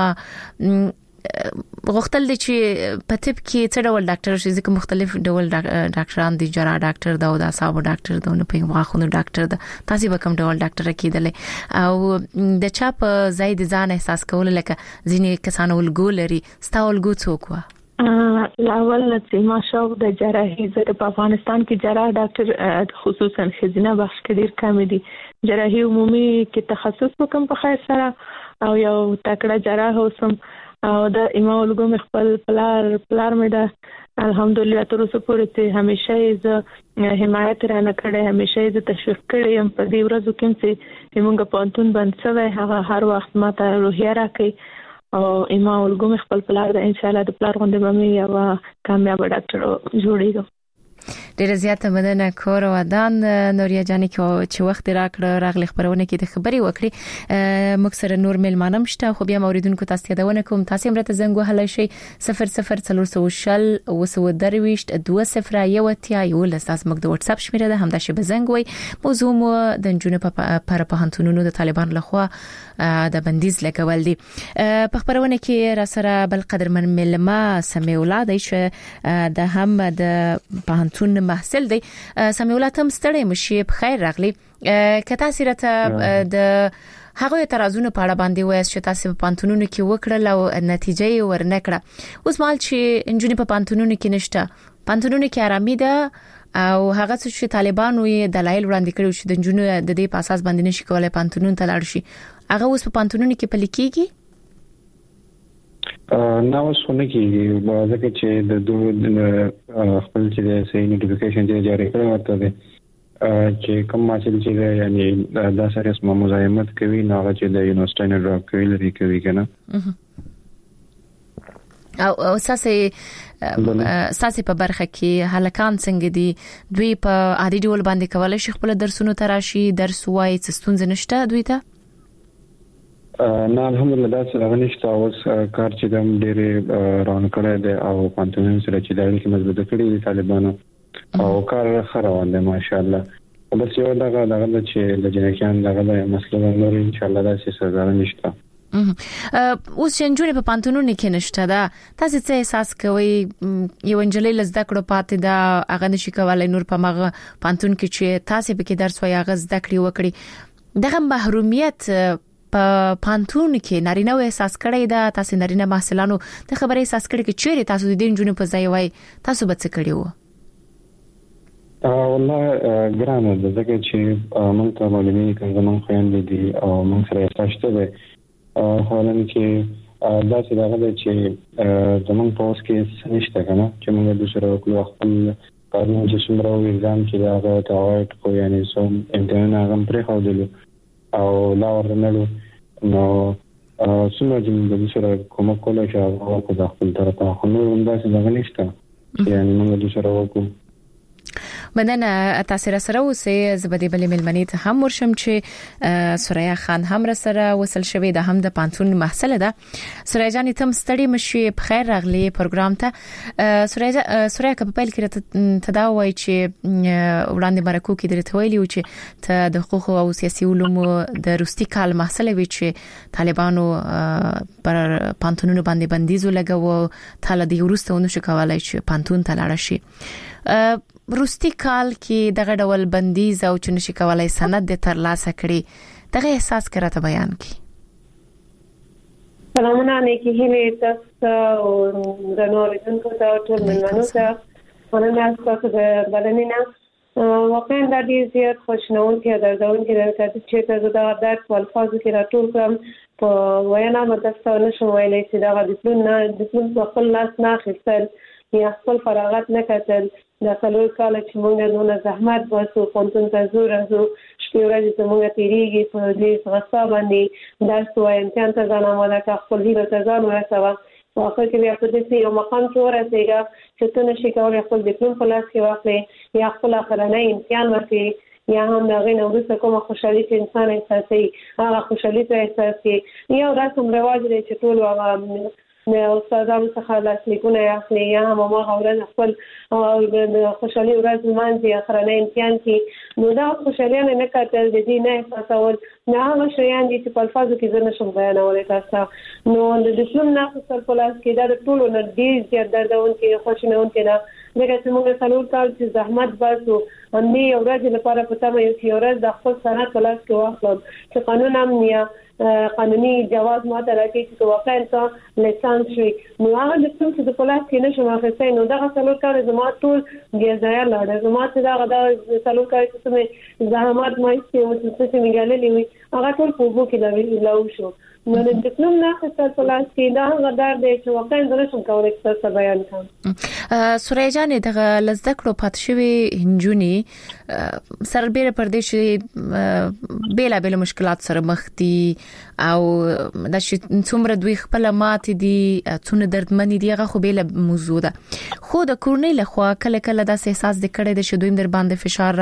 غوښتل دي چې په طب کې څه ډول ډاکټر شي ځکه مختلف ډول ډاکټران دي جراح ډاکټر دا او دا صاحب ډاکټر دا نو په واخونو ډاکټر دا تاسو به کوم ډول ډاکټر کېدل او د چا په زید ځان احساس کول لکه ځینې کسانو ولګول لري ستاول ګو څوک و لاول چې ما شوق د جراحي زره په افغانستان کې جراح ډاکټر خصوصا خزینه بخش کې ډیر کم دي جراحي عمومي کې تخصص وکم په خیر سره او یو تکړه جراح اوسم او د ایمولګو خپل پلار پلار مې دا الحمدلله تر اوسه پورې ته همیشه ز حمایت را نه کړې همیشه ز تشویق کړې هم په دې ورځو کې چې موږ په انتون باندې سوي هغه هر وخت ماته روحیه راکړي او ایما ولګم خپل پلار د ان شاء الله د پلار غونډه باندې یو کامیاب ډاکټر جوړیږي. ډیره زیاته مننه کور ودان نوریا جان چې وخت راکړه راغلی خبرونه کې د خبري وکړي موږ سره نور ملمانم شته خو بیا موریدونکو تاسو ته دونه کوم تاسو هم راته زنګ وهلای شي صفر صفر څلور شل وسو درويشت دوه صفر یو تیا یو لاساس موږ د واتس اپ شمیره ده همدا شی بزنګ وای موضوع مو د جنونو پر پهانتونونو د طالبان لخوا د بندیز لګول دي په خبرونه کې را سره بل قدرمن ملما سمي اولاد چې د هم د پهانتون محصل دی سمي اولاد هم ستړي مشي په خیر راغلي کته سیرته د هغه ترازونه په اړه باندې وایي چې تاسو په پانتونونو کې وکړل او نتیجه یې ورنکړه اوس مال چې انجونی په پانتونونو کې نشته پانتونونو کې آرامي ده او هغه چې طالبانو یې دلایل وړاندې کړو چې د انجونو د دې په اساس باندې نشي کولای پانتونونو ته لاړ شي هغه اوس په پانتونونو کې پلیکيږي نو څونه کې ځکه چې د دوه خپل چې د سې نوټیفیکیشن چې جاری کړو ورته ده چې کوم محصل چې یعنی دا سره اسمه مزاحمت کوي نو هغه چې د یونیورسيټي نه راکوي لري کوي کنه او او ساسي ساسي په برخه کې هلکان څنګه دي دوی په عادي ډول باندې کولای شي خپل درسونه تراشي درس وایي ستونزه نشته دوی ته نه الحمدلله دا څه نشته اوس کار چې د ډېر روان کړی دی او پانتون سره چې د اړیکې مضبوطه کړې دي طالبانو او کار خروان دی ماشاءالله بس یو دغه دغه چې د جنکان دغه مسله نور ان شاء الله دا څه سره نشته اوس چنجونې په پانتونونو کې نشته دا تاسو څه احساس کوئ یو انجلۍ لزده کړو پاتې دا هغه نشي کولای نور په مغه پانتون کې چې تاسو به کې درس وایي هغه زده کړی وکړي دغه محرومیت په پانتون کې نارینه احساس کړی دا تاسو نارینه محصلانو د خبرې احساس کړی چې چیرې تاسو د دین جنونو په ځای وای تاسو به څه کړی وو والله ګرانه د ځکه چې موږ ته معلومي کوم زمون خويندې دي او موږ سره تاسو ته حالان چې دا چې دا چې زمون پوس کې نشته کنه چې موږ د سره کول خپل کارونه چې څومره ویزان چې دا غواړي کو یعنی سم امتحان هغه پرې خو دي او لا ورنلو نو څومره چې د سره کوم کولای شي هغه کو د خپل طرفه خو نور هم دا چې دا نشته یعنی موږ د سره وکړو مننه تاسو را سره اوسئ زبدي بل ملمنې ته هم ورشم چې سوریا خان هم را سره وصل شوې د هم د پانتون محصله ده سوریا جان تم ستړي مشي په خیر راغلي پروګرام ته سوریا سوریا په پیل کې تداوي چې وړاندې مرکو کې درته ویلي و چې ته د حقوق او سیاسي علومو د روستي کال محصله وی چې طالبانو پر پانتونونو باندې بندیز لګاوه تل د یورسته ونو شو کولای چې پانتون ته لاړ شي روستي کال کې دغه ډول بندیز او چې نشي کولای سند د ترلاسه کړي دغه احساس کړه بیان کی سلامونه نیکی هیله تاسو او د نورو ته ټول مننه ته ولنه تاسو د بلنینا واقعا د دې زیات خوشنون کې درځون کې راځي چې تاسو دا د الفاظ کې راټول کوم په وینا متاسو نشو ویلې چې دا د پلون نه د پلون په خپل لاس نه خپل یا خپل فراغت نه کتل د څلور کال چې موږ دونه زحمت واسو پونتون ته زور ازو شپې ورځې ته موږ تیریږي په دې غصه باندې درس وایم امتحان ته ځان اماده کا خپل هیله ته ځان ورسوه په اخر کې بیا په دې یو مقام ته ورسېږه چې ته نشي کولای خپل ډیپلوم په لاس کې واخلې یا خپل اخرنۍ امتحان ورکړې یا هم د غین اورسه کومه خوشحالي چې انسان احساسي هغه خوشحالي ته احساسي یو رسم رواج دی چې ټول هغه نو استادانو څخه لاس لیکونه اخلي یا هم ما غوړل خپل د خوشحالي ورځ مانځي اخرنۍ امتحان کې نو دا خوشحالي نه کتل د دې نه احساسول نه هغه شیان دي چې په الفاظو کې زنه شم بیانولای تاسو نو د ډیپلوم نه خپل پلاس کې دا ټول نه ډیر زیات دردون کې خوشنون کې نه دغه چې موږ څلور کال چې زحمت باسو همې ورځ لپاره پته مې یو ورځ د خپل سند پلاس کې واخلم چې قانون امنیه قانوني جواز ماته راکې چې واقعا ته لیسانس شي نو هغه د څه چې د پلاس کې نشم اخیستای نو دغه څلور کال زما ټول ګیزایر لاړ زما چې دا د څلور کال چې مې زحمت مې چې مې څه میګالې وي هغه ټول په وګو کې لا لاو شو نو د ډیپلوم نه خپل پلاس کې دا غدار دی چې واقعا زه نشم کولای چې څه بیان کړم سوریا جان دغه لزده کړو پات شوی هنجونی سربېره پردیش بیل بیل مشکلات سره مخ دي او د څومره دوی خپل مات دي څونه دردمن دي هغه خو بیل موضوع ده خو د کورنۍ لخوا کله کله د احساس د کړه د شدویم در باندې فشار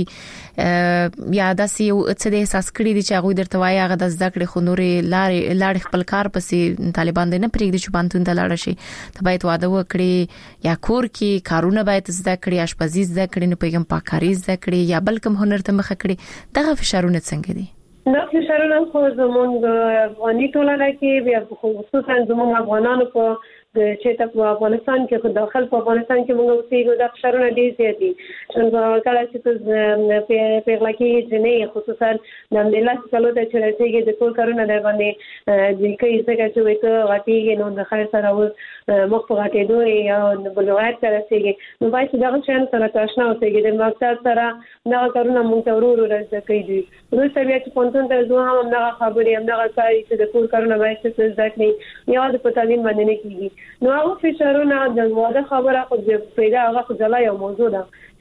راوړي یا د سیو څه د احساس کړی دي چې هغه درته وایي هغه د زده کړې خو نورې لارې لارې خپل کار پسې طالبان نه پرېږدي چې بانتون ته لاړ شي ته باید واده وکړي یا کور کې کارونه باید زده کړي اشپزي زده کړي نه پیغام پاکاري زده کړي یا بل کوم هنر ته مخ کړي دغه فشارونه څنګه دي دا فشارونه خو زمونږ افغاني ټولنه کې بیا خصوصا زمونږ افغانانو په چې ته په افغانستان کې خو داخل په افغانستان کې موږ اوسېږو د فشارونه ډېر زیات دي څنګه کله چې په پیغلا کې جنې خصوصا د ملت کلو ته چې راځي د ټول کارونه در باندې د کې څنګه چې وته غټيږي نو د خیر سره و مخ په غټې دوی یا د بلوغات سره راځي نو باید دا شان سره تاسو اوسېږي د مقصد سره دا کارونه موږ ته ورور راځي کوي نو سبیا چې پونتون ته زه هم نه خبرې هم نه کوي چې د ټول کارونه باید څه ځکه یا د پټالین باندې نه کیږي نو هغه فشارونه د واده خبره خو پیدا هغه خو ځلا یو موضوع ده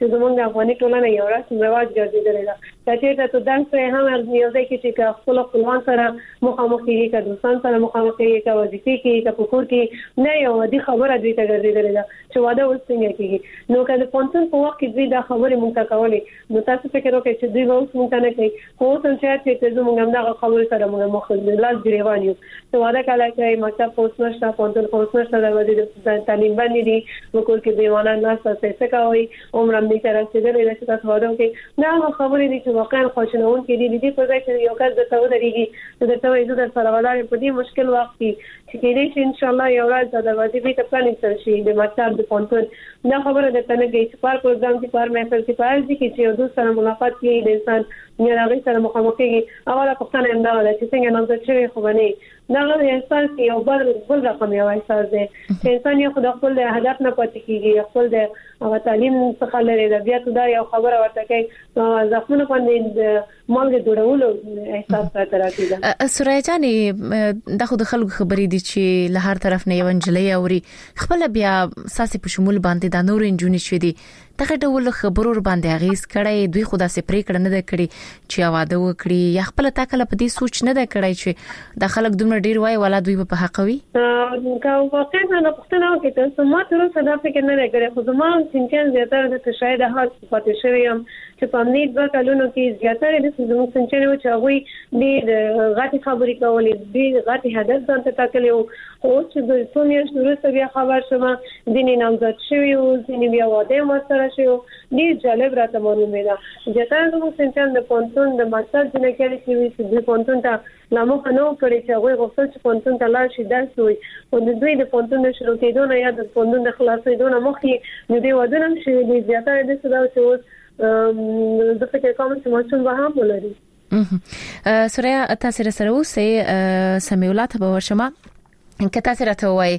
چې زموږ افغاني ټولنه یو رسم رواج ګرځیدلی ده چې ته دنګ سره هم یو ځای کې چې خپل خپلوان سره مخامخ کېږي که دوستان سره مخامخ کېږي که وظیفې کې که په کور کې نه یو عادي خبره دوی ته ګرځیدلی ده چې واده اوس څنګه کېږي نو که د پوهنتون په وخت کې دوی دا خبرې موږ ته کولې نو تاسو فکر وکړئ چې دوی به اوس موږ ته نه کوي خو اوس هم شاید چې زموږ همدغه خبرو سره موږ مخ لاس ګرېوان یو چې واده کله کوي مکتب خو اوس نشته پوهنتون خو اوس نشته دروازې د تعلیم بندې دي په کور کې دیوانه ناسته څه کوئ عمر هم دې ته رسېدلی ده چې تاسو واده وکړئ دا هغه خبرې دي چې واقعا خواشینونکې دي د دې په ځای چې یو کس درته ودرېږي چې درته وایي زه در سره ولاړ یم په دې مشکل وخت کې چې کېدای شي انشاءالله یو ورځ دا دروازې بېرته پرانېستل شي د مکتب د پوهنتون دا خبره درته نه کوي چې په هر پروګرام کې په هر محفل کې په هر ځای کې چې یو دوست سره ملاقات کوي د انسان یا د هغې سره مخامخ کېږي اوله پوښتنه همدغه ده چې څنګه نامزد شوی خو به نه وي دغه احساس یو بل بل رقم یو احساس دی چې انسان یو خو د خپل د هدف نه پاتې کېږي خپل د هغه تعلیم څخه لري د بیا ته دا یو خبره ورته کوي زخمونه باندې د مالګې جوړولو احساس راته راځي سوریا جانې دا خو د خلکو خبرې دي چې له هر طرف نه یو نجلۍ اوري خپل بیا ساسي په شمول باندې د نور انجونې شوې دي دغه ډول خبرو باندې اغیز کړي دوی خدا سي پرې کړه نه ده کړي چې واده وکړي یا خپل تاکل په دې سوچ نه ده کړی چې د خلک دومره ډیر وای ولا دوی په حق وي کا واقعا نه پښتنه کې تاسو ما تر اوسه دا فکر نه لري خو زما څنګه زیاتره د شاید هغه پاتې شوی يم چې په امنیت په کلونو کې زیاتره د زموږ څنګه چې هغه د غاټي خبرې کولې د غاټي هدف ځان ته ټاکلې او چې د څومره شروع بیا خبر شوه د نامزد شوی او د بیا واده مسره شو ډیر جالب راته معلومه ده چې تاسو څنګه د پونتون د مقصد نه کړی چې د پونتون ته لامو خنو کړی چې هغه غوښتل چې پونتون ته لاړ شي درس وي او د دوی د پونتون د شروع کېدو نه یا د پونتون د خلاصېدو نه مخکې نو دی ودونه شي د زیاتره د څه دا چې د فکر کوم چې ماشوم به هم ولري سوریا تاسو سره اوسې سمیولات به ورشمه که تاسو راته وای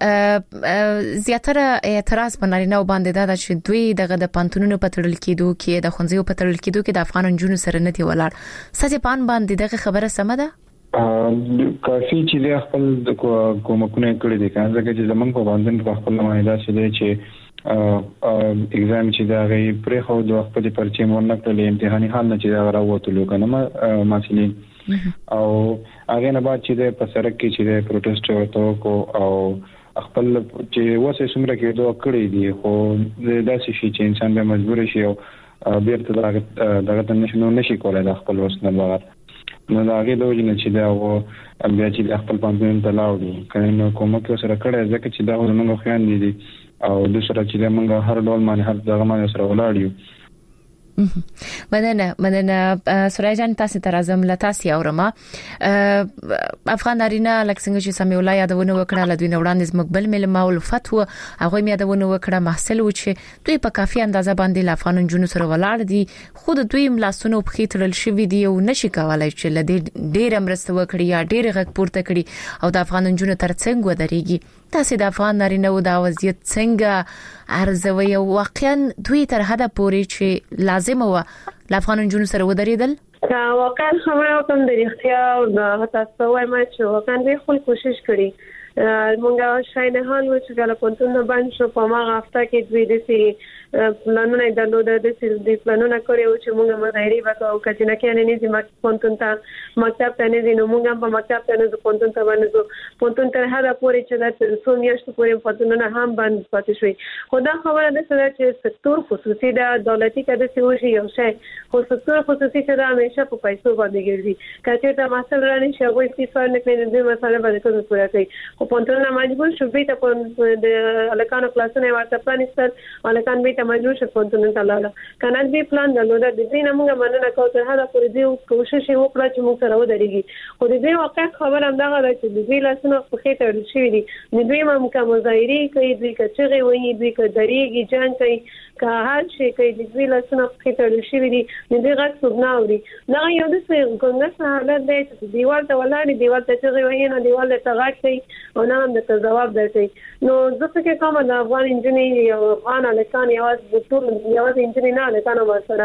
زیاتره اعتراض بنارینه باندې دا چې دوی دغه د پانتونونو په تړل کېدو کې د خونځو په تړل کېدو کې د افغان جنونو سره نه دی ولاړ ساسي پان باندې دغه خبره سم ده کافي چې د خپل د کومکونه کړی دي کنه ځکه چې زمونږ په باندې په خپل معاهده شته چې اگزام چې دا غي پرې خو د خپل پرچې مور نه کړل امتحاني حال نه چې دا راووتلو کنه ما ماسلین او هغه نه بعد چې د پسرک کې چې د پروتست ورته کو او خپل چې وسه سمره کې دوه کړی دي خو د داسې شي چې انسان به مجبور شي او بیرته دغه دغه نشو نشي کولای د خپل وسنه بغیر نو دا هغه د وجنه چې دا او بیا چې خپل پامپین ته لاوړي کنه کومک سره کړه ځکه چې دا موږ خیان دي او د سره چې موږ هر ډول باندې هر ځای باندې سره ولاړ یو مننه مننه سوریا جان تاسو ته راځم لته سی اورما افغان ارینا لکه څنګه چې سمي ولای یادونه وکړه لدوی نوړاندې مقبل مل ماول فتو هغه می یادونه وکړه محصل و چې دوی په کافي اندازه باندې افغان جنونو سره ولاړ دي خود دوی ملاسونو په خېترل شوی دی او نشي کولای چې لدی ډیر امرسته وکړي یا ډیر غږ پورته کړي او د افغان جنونو ترڅنګ ودرېږي تاسو د افغان نارینه او د وضعیت څنګه ارزوي او واقعا دوی تر هدا پورې چې لازم و د افغان جنونو سره ودرېدل دا واقعا خبره کوم د اختیار او د تاسو وایم چې واقعا دوی خپل کوشش کړي مونږه شاید حال و چې کله پونتون باندې شو په ما هفته کې دوی د سي پلانونه درلود د سي د پلانونه کړو چې مونږه مظاهره وکړو کچې نه کې نه دي پونتون ته مکتب ته نه دي نو مونږه په مکتب ته نه پونتون ته باندې پونتون تر هغه پورې چې د څو میاشتو پورې پونتونونه هم باندې پاتې شوی خو دا خبره ده چې سکتور خصوصي د دولتي کده سی وشي یو شی خو سکتور خصوصي چې دا همیشه په پیسو باندې ګرځي کچې ته مسل رانه شي هغه استفاده نه کوي د مسله باندې څه پوره کوي پونتون مجبور شو بیت په د الکانو کلاسونه ورته پلانستل الکان بیت مجبور شو پونتون ته لاله کنه دې پلان درلود د دې نه موږ مننه کوو تر هغه پورې دې کوشش وکړه چې موږ سره ودرېږي خو دې واقع خبر هم دا غواړي چې دې لاسونه په خېټه ورشي دي دې ما موږ مظاهره کوي دې کچغه وایي دې کډریږي جان کوي که هر شي کوي دې لاسونه په خېټه ورشي دي دې غږ سګناوري دا یو د څه څنګه حالت دی چې دیوال ته ولاړ دیوال ته چې وایي نه دیوال ته غږ کوي او نه هم د جواب درکړي نو زه فکر کوم د افغان انجینر یو افغان الکان یو د ټول یو د انجینر نه الکان ورسره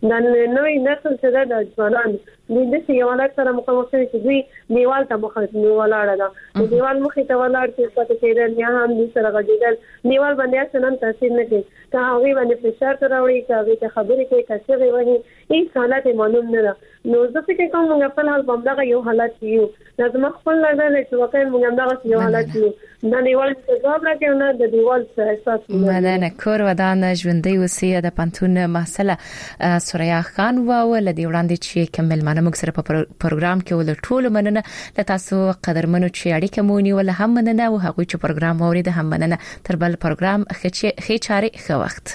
د نوې نسل چې د ځوانان د دې یو حالت سره مخامخ شي چې دوی دیوال ته مخ ولاړه ده دیوال مخې ته ولاړ چې پته کېدل یا هم د سره غږیدل دیوال باندې څنګه تاثیر نه کوي که هغه باندې فشار راوړي که هغه خبرې کوي که څه وایي هیڅ حالت معلوم نه ده. نو زه فکر کوم موږ خپل حال په دغه یو حالت یو لازم خپل نظر چې واقعا موږ دغه یو حالت یو د دیوال څخه جواب راکړو نه د دیوال څخه احساس مدنه کور ودان ژوندۍ وسیه د پانتون محصله سوریا خان واو لدی وړاندې چې کمل منه موږ سره په پروګرام کې ول ټول مننه ل تاسو قدرمنو چې اړیکه مونی ول هم مننه او هغه چې پروګرام اورید هم مننه تر بل پروګرام خې چاري خو وخت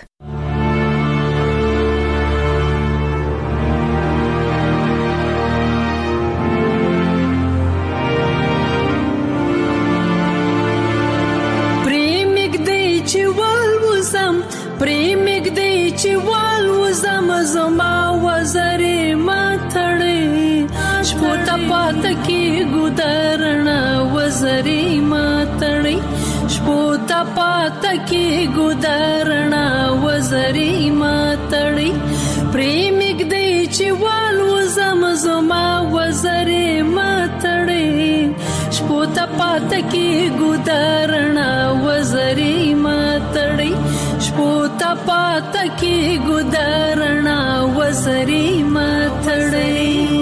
پریمګ دی چې وال وزم زما وزرې ماتړې شپو ته پات کې ګودرنا وزرې ماتړې شپو ته پات کې ګودرنا وزرې ماتړې پریمګ دی چې وال وزم زما وزرې ماتړې شپو ته پات کې ګودرنا وزرې ماتړې شپوتا پاتا کی گدارنا وزری ماتڑی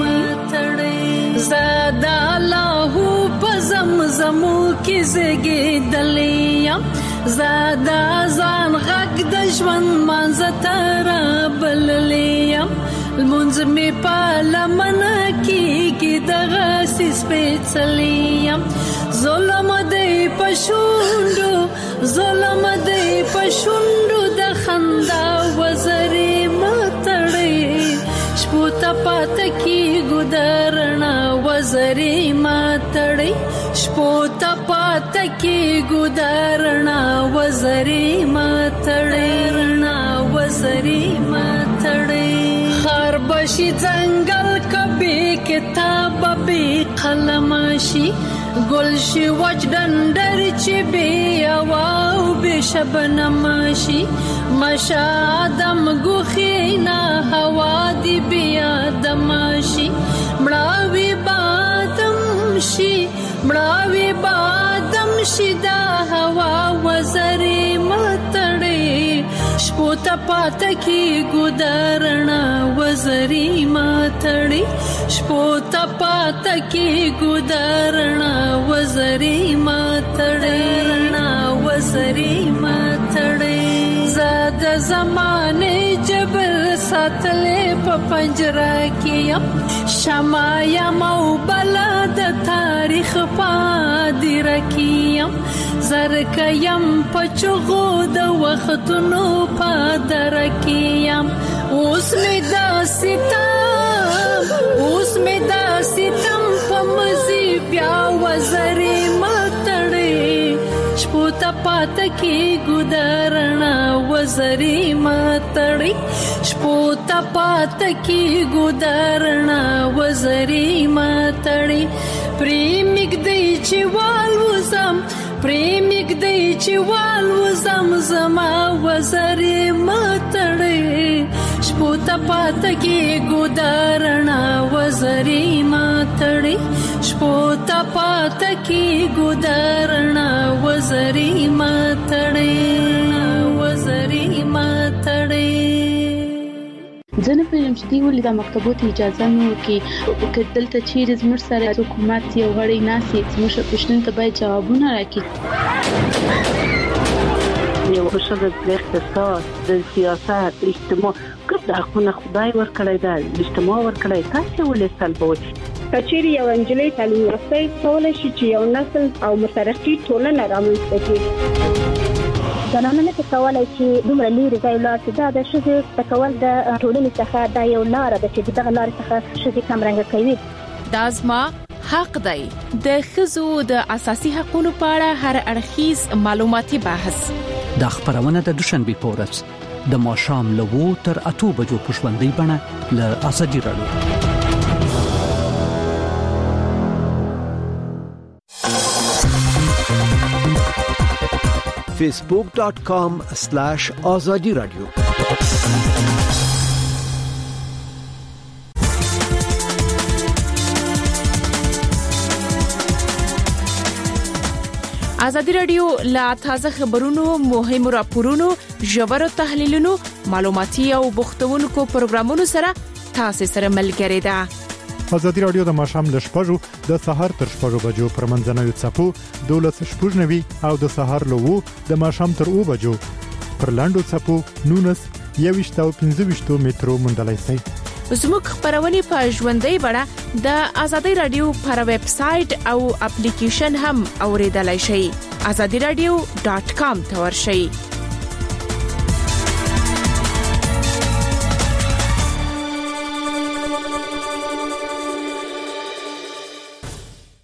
زادا لاہو پزمزمو کی زگی دلیم زادا زان غگ دشمن منزتارا بللیم المنز می پالا منا کی کی دغاسی سپیچلیم ظلم دی پشوندو ظلم دی پشوندو د خندا وزری ماتړې شپو ته پات کی ګدارنا وزری ماتړې شپو ته پات کی ګدارنا وزری ماتړې رنا وزری ماتړې خار بشي ځنګل کبي کتاب به قلمشي گلشی وچ دندر چی بی اواو بی شبنمشی مشا آدم گوخینا هوا دی بی آدمشی مڑاوی بادم شی مڑاوی بادم شی دا هوا وزری ماتڑی شپو تا پاتا کی گدارنا وزری ماتڑی شپو تا پاتا کی گدارنا وزری ماتړې وزری ماتړې زاد زمانه جبل ساتلې په پنجره کې شمایا مو بلد تاریخ پادر کې زرک یم پچغو د وختونو پادر کې اوس می دا ستم اوس می دا ستم په مزي بیا وزری ماتړې شپو ته پات کې ګدارنا وزری ماتړې شپو ته پات کې ګدارنا وزری ماتړې پریمګ دی چې وال وزم پریمګ دی چې وال وزم زما وزری ماتړې شپو ته پات کې ګدارنا وزری ماتړې شپو ته پات کې ګدارنا وزری ماتړې وزری ماتړې ځنه پېژم چې دی ولې د مکتبو ته اجازه مې ورکړي که دلته چیرې زموږ سره حکومت یو غړی ناسي زموږ پوښتنې ته باید جوابونه راکړي یو ښځه د اقتصاد د سیاست اجتماع ګډ حقونه خدای ورکړی دی اجتماع ورکړی تاسو ولې سلبوي کچېری یو انجلۍ تعلیم یافته کولای شي چې یو نسل او مترقي ټولنه رامنځته کړي زنانه نه کولای شي دومره لري ځای لا چې دا د شذ تکول د ټولنې څخه دا یو لار ده چې دغه لار څخه شذ کم رنګ کوي دازما حق دی د خزو د اساسي حقوقو په اړه هر اړخیز معلوماتي بحث د خبرونه د دوشنبه پورس د ماشام لوو تر اتو بجو پښوندې بڼه ل اساجي راډیو facebook dot com slash azadi radio ازادي رادیو لا تازه خبرونو، مهم راپورونو، ژور تحلیلونو، معلوماتي او بوختونکو پروګرامونو سره تاسو سره ملګری ده. ازادي رادیو د ماشام د شپږو د سهار تر شپږو بجو پر منځنوي چپو دولس شپږ نوي او د سهار لوو د ماشام تر او بجو پر لاندو چپو نونس یويشت او پنځه مترو مندلای سي. زموږ خبرونه په ژوندۍ بڼه د ازادي رادیو پر ویب سټ او اپلیکیشن هم اوریدلای شئ. azadi radio dot com ته ورشئ.